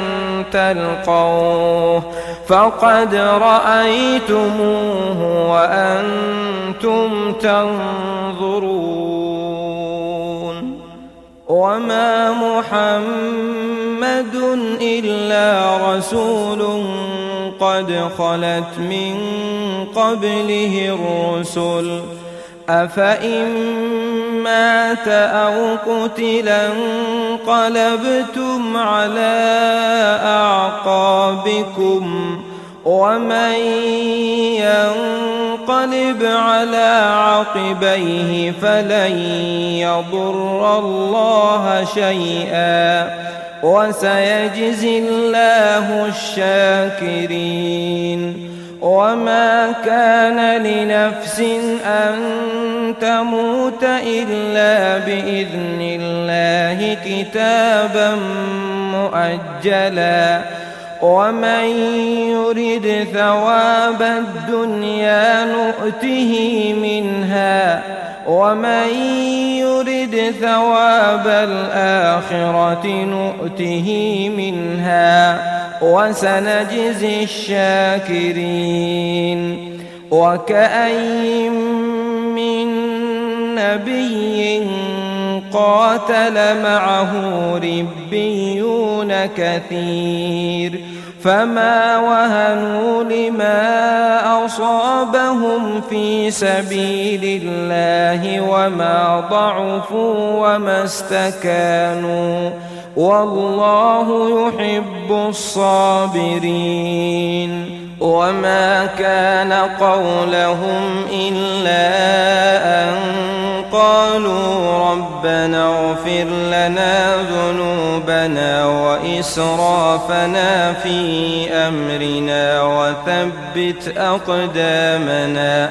تلقوه فقد رأيتموه وأنتم تنظرون. وما محمد إلا رسول قد خلت من قبله الرسل أفإن مات أو قتلا انقلبتم على أعقابكم ومن ينقلب على عقبيه فلن يضر الله شيئا وسيجزي الله الشاكرين. وما كان لنفس أن تموت إلا بإذن الله كتابا مؤجلا ومن يرد ثواب الدنيا نؤته منها ومن يرد ثواب الآخرة نؤته منها وسنجزي الشاكرين. وكأين من نبي قاتل معه ربيون كثير فما وهنوا لما أصابهم في سبيل الله وما ضعفوا وما استكانوا والله يحب الصابرين. وما كان قولهم إلا أن قالوا ربنا اغفر لنا ذنوبنا وإسرافنا في أمرنا وثبت أقدامنا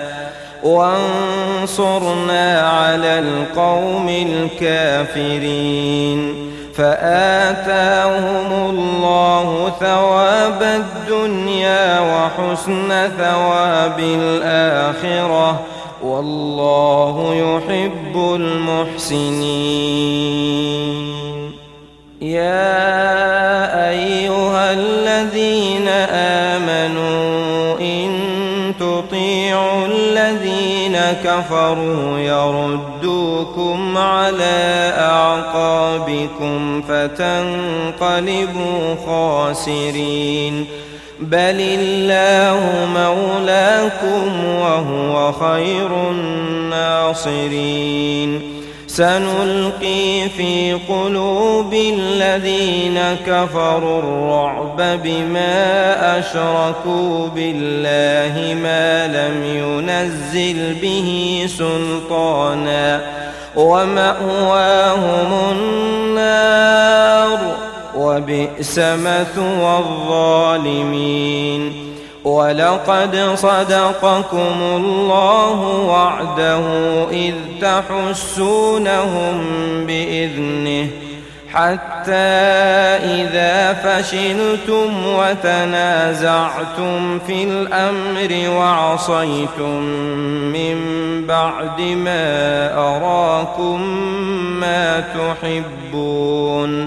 وانصرنا على القوم الكافرين. فآتاهم الله ثواب الدنيا وحسن ثواب الآخرة والله يحب المحسنين. يا أيها الذين آمنوا إن تطيعوا الذين كفروا يردوكم على أعقابكم فتنقلبوا خاسرين بل الله مولاكم وهو خير الناصرين. سنلقي في قلوب الذين كفروا الرعب بما أشركوا بالله ما لم ينزل به سلطانا ومأواهم النار وبئس مثوى الظالمين. ولقد صدقكم الله وعده إذ تحسونهم بإذنه حتى إذا فشلتم وتنازعتم في الأمر وعصيتم من بعد ما أراكم ما تحبون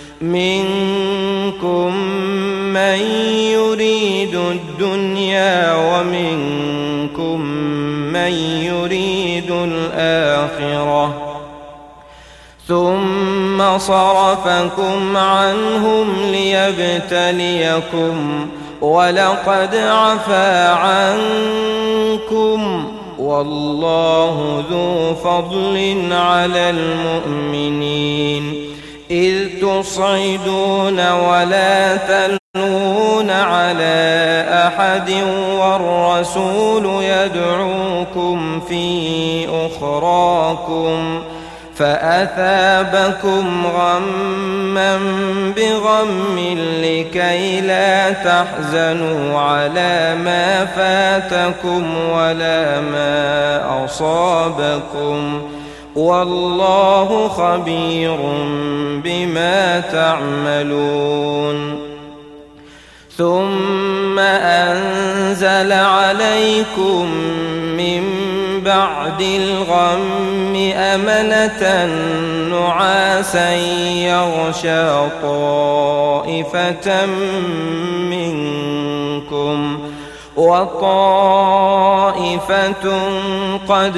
منكم من يريد الدنيا ومنكم من يريد الآخرة ثم صرفكم عنهم ليبتليكم ولقد عفا عنكم والله ذو فضل على المؤمنين. إذ تصعدون ولا تلوون على أحد والرسول يدعوكم في أخراكم فأثابكم غما بغم لكي لا تحزنوا على ما فاتكم ولا ما أصابكم والله خبير بما تعملون. ثم أنزل عليكم من بعد الغم أمنة نعاسا يغشى طائفة منكم وطائفة قد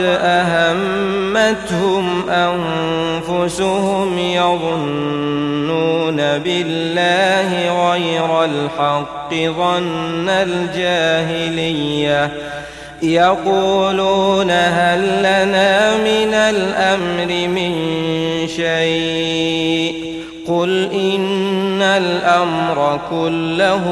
أهمتهم أنفسهم يظنون بالله غير الحق ظن الجاهلية يقولون هل لنا من الأمر من شيء قل إن الأمر كله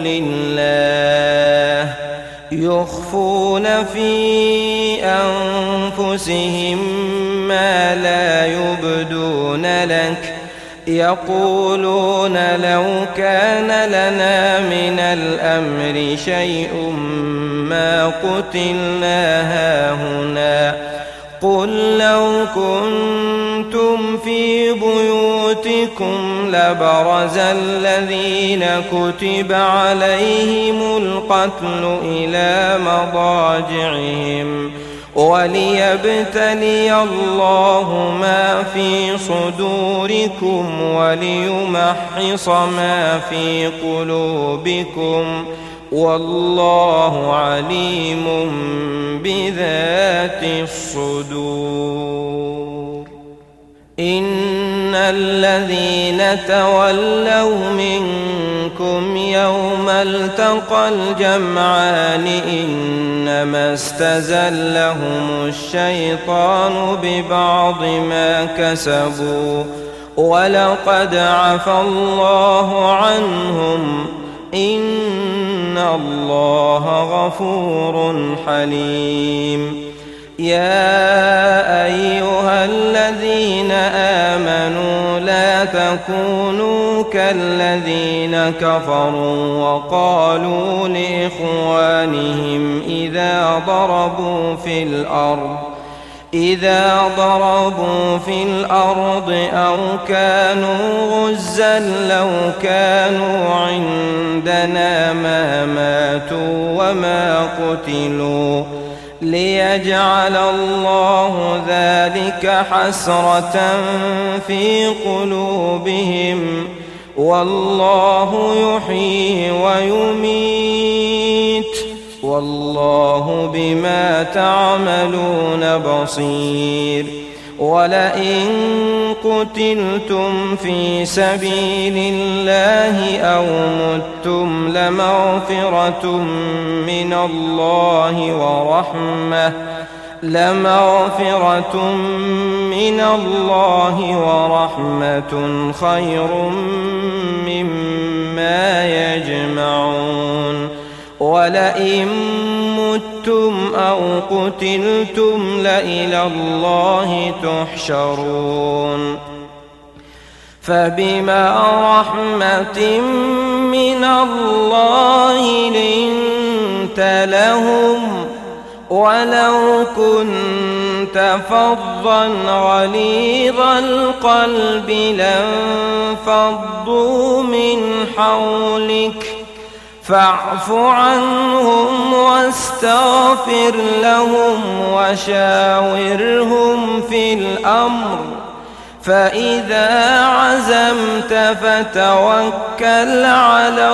لله يخفون في أنفسهم ما لا يبدون لك يقولون لو كان لنا من الأمر شيء ما قتلنا هاهنا قل لو كنتم في بيوتكم لبرز الذين كتب عليهم القتل إلى مضاجعهم وليبتلي الله ما في صدوركم وليمحص ما في قلوبكم والله عليم بذات الصدور. إن الذين تولوا منكم يوم التقى الجمعان إنما استزلهم الشيطان ببعض ما كسبوا ولقد عفا الله عنهم إن الله غفور حليم. يا أيها الذين آمنوا لا تكونوا كالذين كفروا وقالوا لإخوانهم إذا ضربوا في الأرض أو كانوا غزا لو كانوا عندنا ما ماتوا وما قتلوا ليجعل الله ذلك حسرة في قلوبهم والله يحيي ويميت والله بما تعملون بصير. ولئن قتلتم في سبيل الله أو متم لمغفرة من الله ورحمة خير مما يجمعون. ولئن متم أو قتلتم لإلى الله تحشرون فبما رحمة من الله لنت لهم ولو كنت فظا غليظ القلب لانفضوا من حولك فاعف عنهم واستغفر لهم وشاورهم في الأمر فإذا عزمت فتوكل على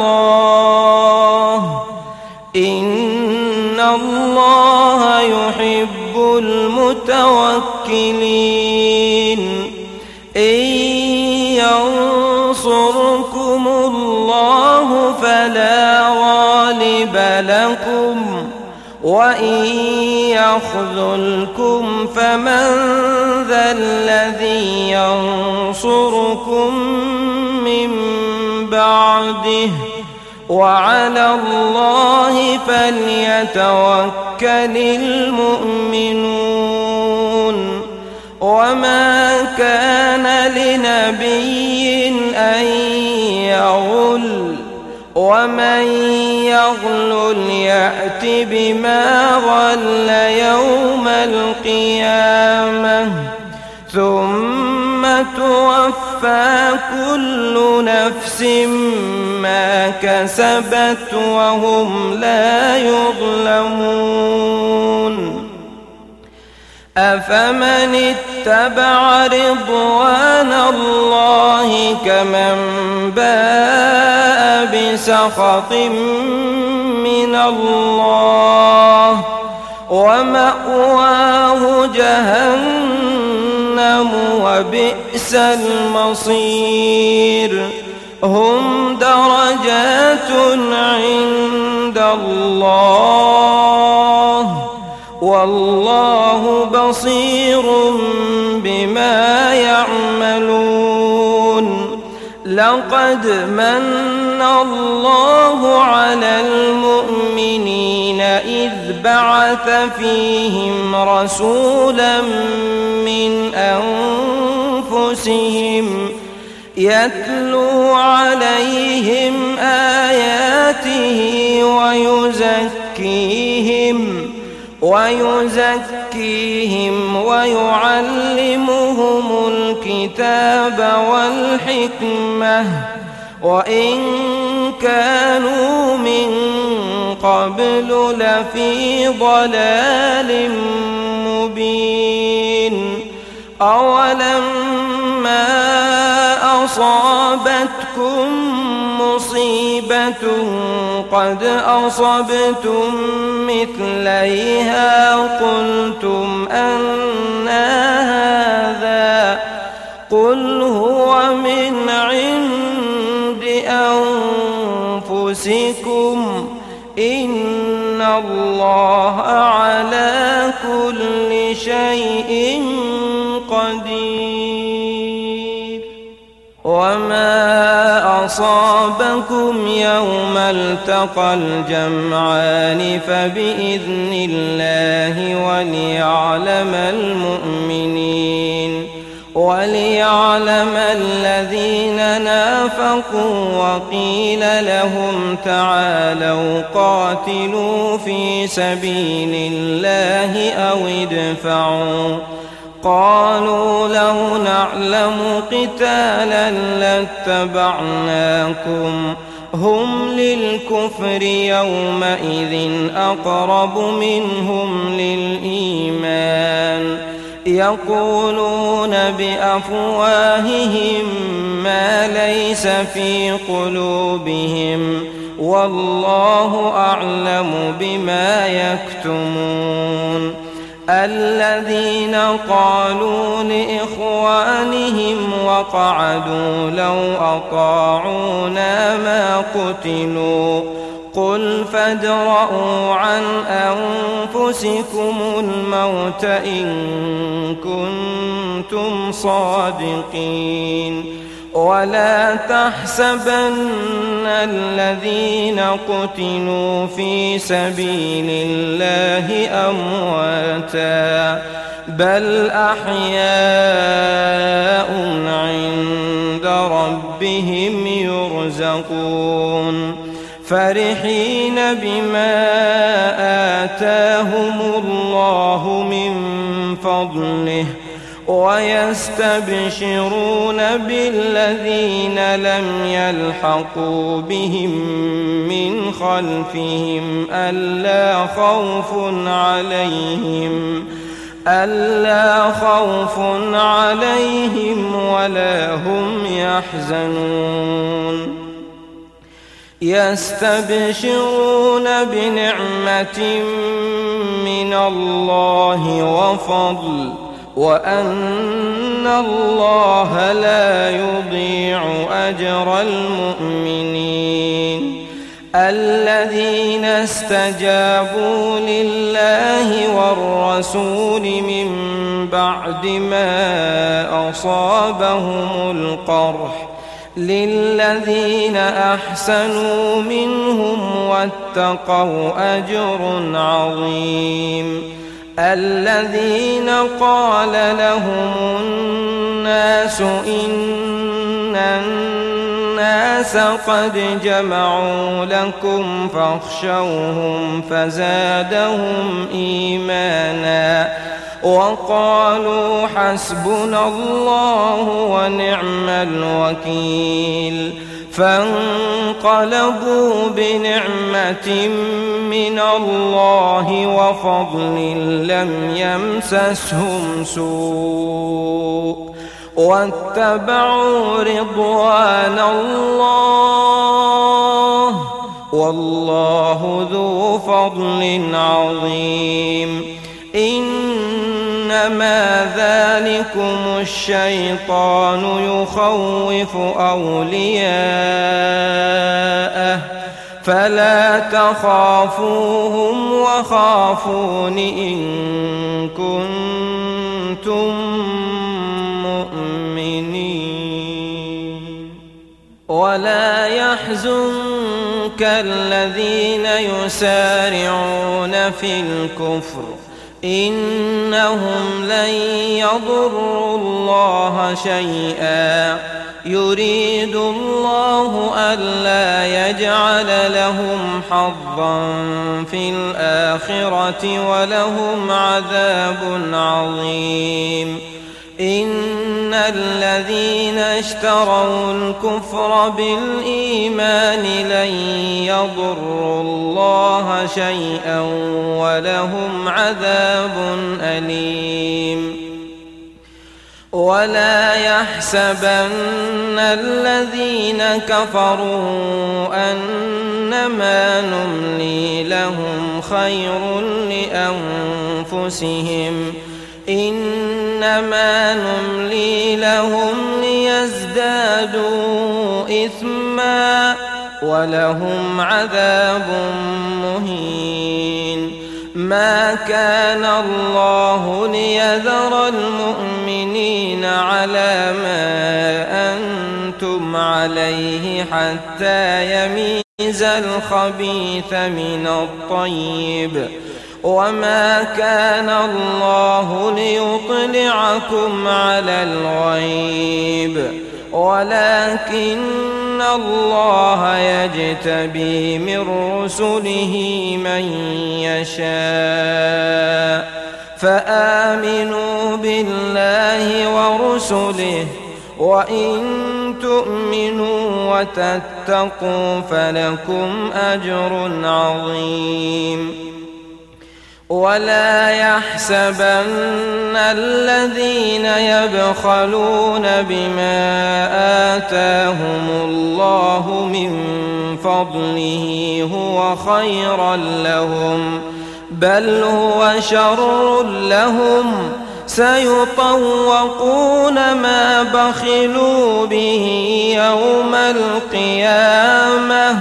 الله إن الله يحب المتوكلين إن ينصركم الله فلا غالب لكم وإن يخذلكم فمن ذا الذي ينصركم من بعده وعلى الله فليتوكل المؤمنون وما كان لنبي أن يغل ومن يغلل يأت بما غل يوم القيامة ثم توفى كل نفس ما كسبت وهم لا يظلمون أفمن اتبع رضوان الله كمن باء بسخط من الله ومأواه جهنم وبئس المصير هم درجات عند الله والله بصير بما يعملون لقد من الله على المؤمنين إذ بعث فيهم رسولا من أنفسهم يتلو عليهم آياته ويزكيهم ويعلمهم الكتاب والحكمة وإن كانوا من قبل لفي ضلال مبين أولما أصابتكم مصيبة قد أصبتم مثليها قلتم أنى هذا قل هو من عند أنفسكم إن الله على كل شيء قدير وما أصابكم يوم التقى الجمعان فبإذن الله وليعلم الذين نافقوا وقيل لهم تعالوا قاتلوا في سبيل الله أو ادفعوا قالوا لو نعلم قتالا لاتبعناكم هم للكفر يومئذ أقرب منهم للإيمان يقولون بأفواههم ما ليس في قلوبهم والله أعلم بما يكتمون الذين قالوا لإخوانهم وقعدوا لو أطاعونا ما قتلوا قل فادرءوا عن أنفسكم الموت إن كنتم صادقين ولا تحسبن الذين قتلوا في سبيل الله أمواتا بل أحياء عند ربهم يرزقون فرحين بما آتاهم الله من فضله ويستبشرون بالذين لم يلحقوا بهم من خلفهم ألا خوف عليهم ولا هم يحزنون يستبشرون بنعمة من الله وفضل وأن الله لا يضيع أجر المؤمنين الذين استجابوا لله والرسول من بعد ما أصابهم القرح للذين أحسنوا منهم واتقوا أجر عظيم الذين قال لهم الناس إن الناس قد جمعوا لكم فاخشوهم فزادهم إيمانا وقالوا حسبنا الله ونعم الوكيل فانقلبوا بنعمة من الله وفضل لم يمسسهم سوء واتبعوا رضوان الله والله ذو فضل عظيم إنما ذلكم الشيطان يخوف أولياءه فلا تخافوهم وخافون إن كنتم مؤمنين ولا يحزنك الذين يسارعون في الكفر إنهم لن يضروا الله شيئا يريد الله ألا يجعل لهم حظا في الآخرة ولهم عذاب عظيم إن الذين اشتروا الكفر بالإيمان لن يضروا الله شيئا ولهم عذاب أليم ولا يحسبن الذين كفروا أنما نملي لهم خير لأنفسهم إنما نملي لهم ليزدادوا إثما ولهم عذاب مهين ما كان الله ليذر المؤمنين على ما أنتم عليه حتى يميز الخبيث من الطيب وما كان الله ليطلعكم على الغيب ولكن الله يجتبي من رسله من يشاء فآمنوا بالله ورسله وإن تؤمنوا وتتقوا فلكم أجر عظيم ولا يحسبن الذين يبخلون بما آتاهم الله من فضله هو خيرا لهم بل هو شر لهم سيطوقون ما بخلوا به يوم القيامة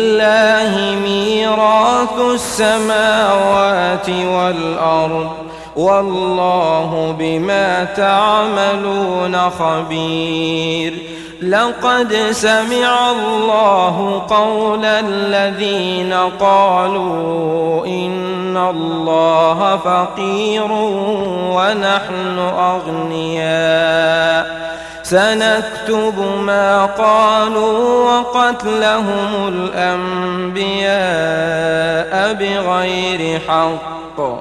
ولله ميراث السماوات والأرض والله بما تعملون خبير. لقد سمع الله قول الذين قالوا إن الله فقير ونحن أغنياء سنكتب ما قالوا وقتلهم الأنبياء بغير حق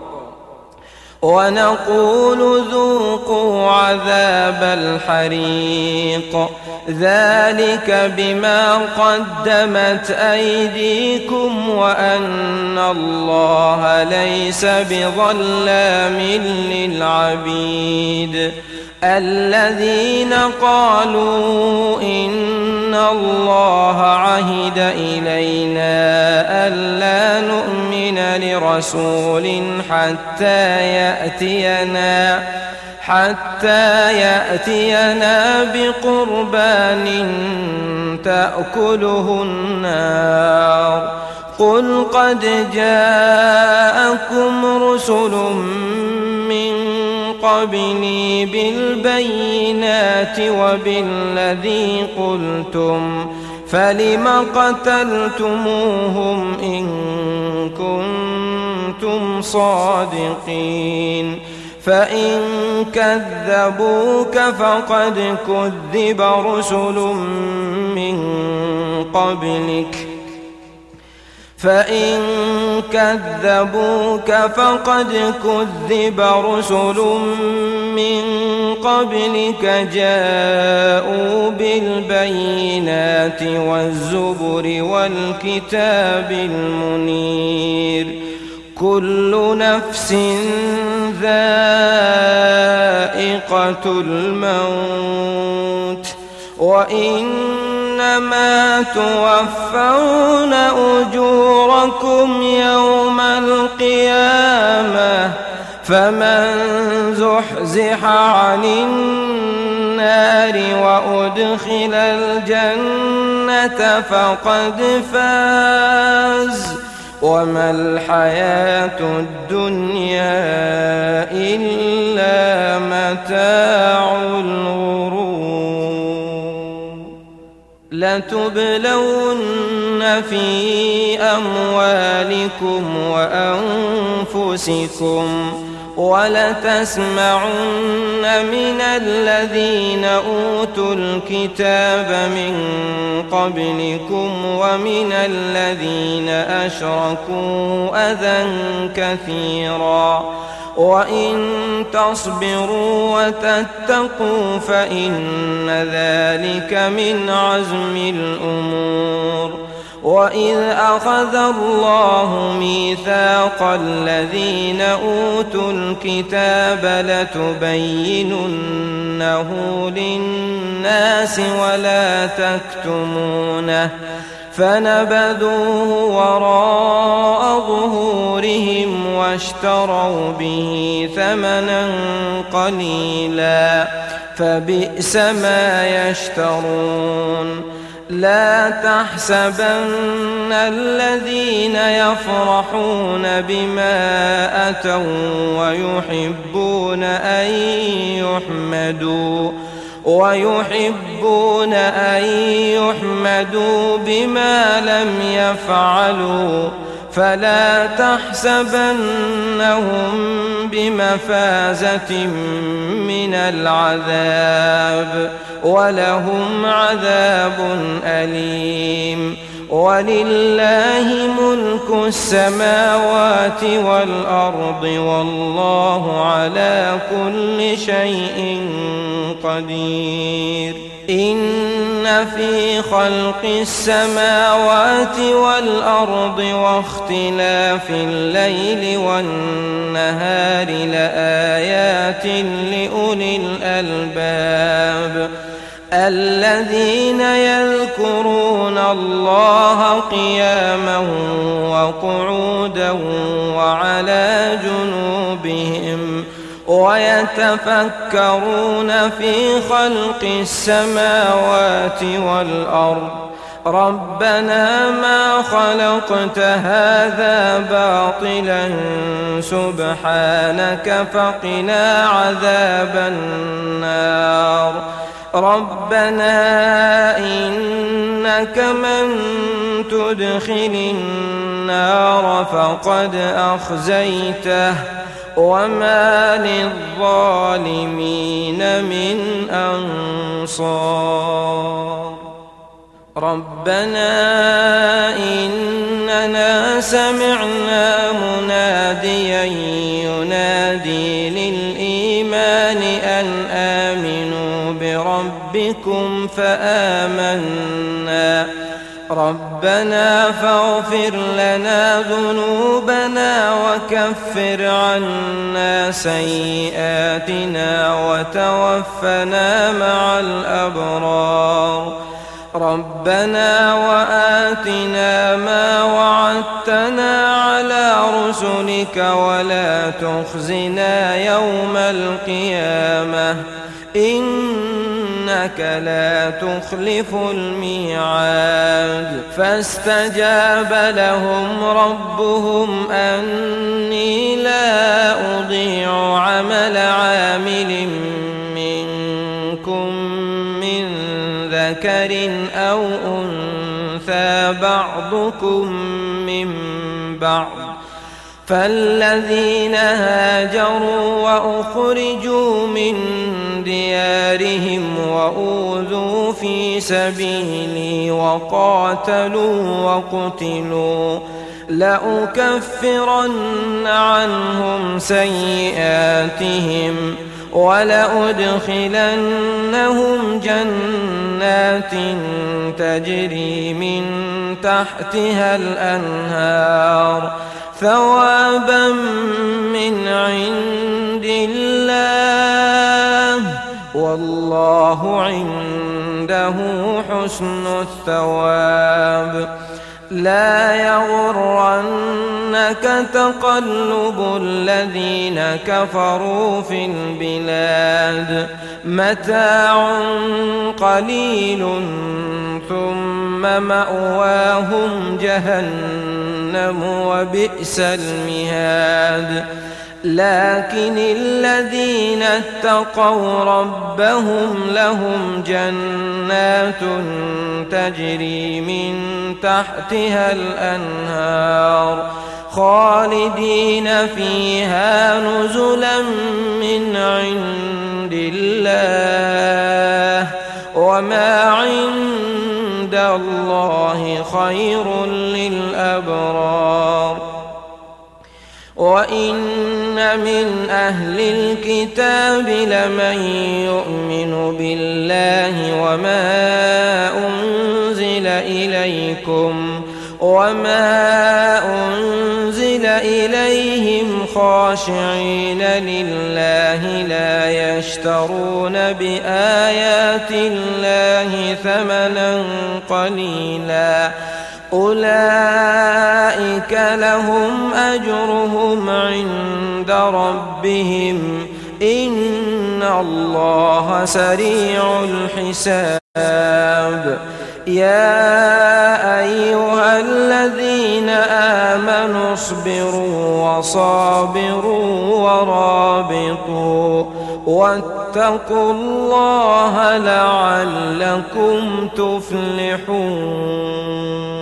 ونقول ذوقوا عذاب الحريق ذلك بما قدمت أيديكم وأن الله ليس بظلام للعبيد. الذين قالوا إن الله عهد إلينا ألا نؤمن لرسول حتى يأتينا بقربان تأكله النار. قل قد جاءكم رسل من قبلي بالبينات وبالذي قلتم فلم قتلتموهم إن كنتم صادقين. فإن كذبوك فقد كذب رسل من قبلك جاءوا بالبينات والزبر والكتاب المنير. كل نفس ذائقة الموت وإنما توفون أجوركم يوم القيامة فمن زحزح عن النار وأدخل الجنة فقد فاز وما الحياة الدنيا إلا متاع الغرور. لتبلون في أموالكم وأنفسكم ولتسمعن من الذين أوتوا الكتاب من قبلكم ومن الذين أشركوا أذى كثيرا وإن تصبروا وتتقوا فإن ذلك من عزم الأمور. وإذ أخذ الله ميثاق الذين أوتوا الكتاب لتبيننه للناس ولا تكتمونه فنبذوه وراء ظهورهم واشتروا به ثمنا قليلا فبئس ما يشترون. لا تحسبن الذين يفرحون بما أتوا ويحبون أن يحمدوا بما لم يفعلوا فلا تحسبنهم بمفازة من العذاب ولهم عذاب أليم. ولله ملك السماوات والأرض والله على كل شيء قدير. إن في خلق السماوات والأرض واختلاف الليل والنهار لآيات لأولي الألباب الذين يذكرون الله قياما وقعودا وعلى جنوبهم ويتفكرون في خلق السماوات والأرض ربنا ما خلقت هذا باطلا سبحانك فقنا عذاب النار ربنا إنك من تدخل النار فقد أخزيته وما للظالمين من أنصار ربنا إننا سمعنا مناديا ينادي للإيمان أن آمنوا بربكم فآمنا ربنا فاغفر لنا ذنوبنا وكفر عنا سيئاتنا وتوفنا مع الأبرار ربنا وآتنا ما وعدتنا على رسلك ولا تخزنا يوم القيامة إنك لا تخلف الميعاد فاستجاب لهم ربهم أني لا أضيع عمل عامل منكم من ذكر أو أنثى بعضكم من بعض فالذين هاجروا وأخرجوا من ديارهم وأوذوا في سبيلي وقاتلوا وقتلوا لأكفرن عنهم سيئاتهم ولأدخلنهم جنات تجري من تحتها الأنهار ثوابا من عند الله والله عنده حسن الثواب لا يغرنك تقلب الذين كفروا في البلاد متاع قليل ثم مأواهم جهنم وبئس المهاد لكن الذين اتقوا ربهم لهم جنات تجري من تحتها الأنهار خالدين فيها نزلا من عند الله وما عند الله خير للأبرار وإن من أهل الكتاب لمن يؤمن بالله وما أنزل إليكم وما أنزل إليهم خاشعين لله لا يشترون بآيات الله ثمنا قليلا أولئك لهم أجرهم عند ربهم إن الله سريع الحساب يا أيها الذين آمنوا اصبروا وصابروا ورابطوا واتقوا الله لعلكم تفلحون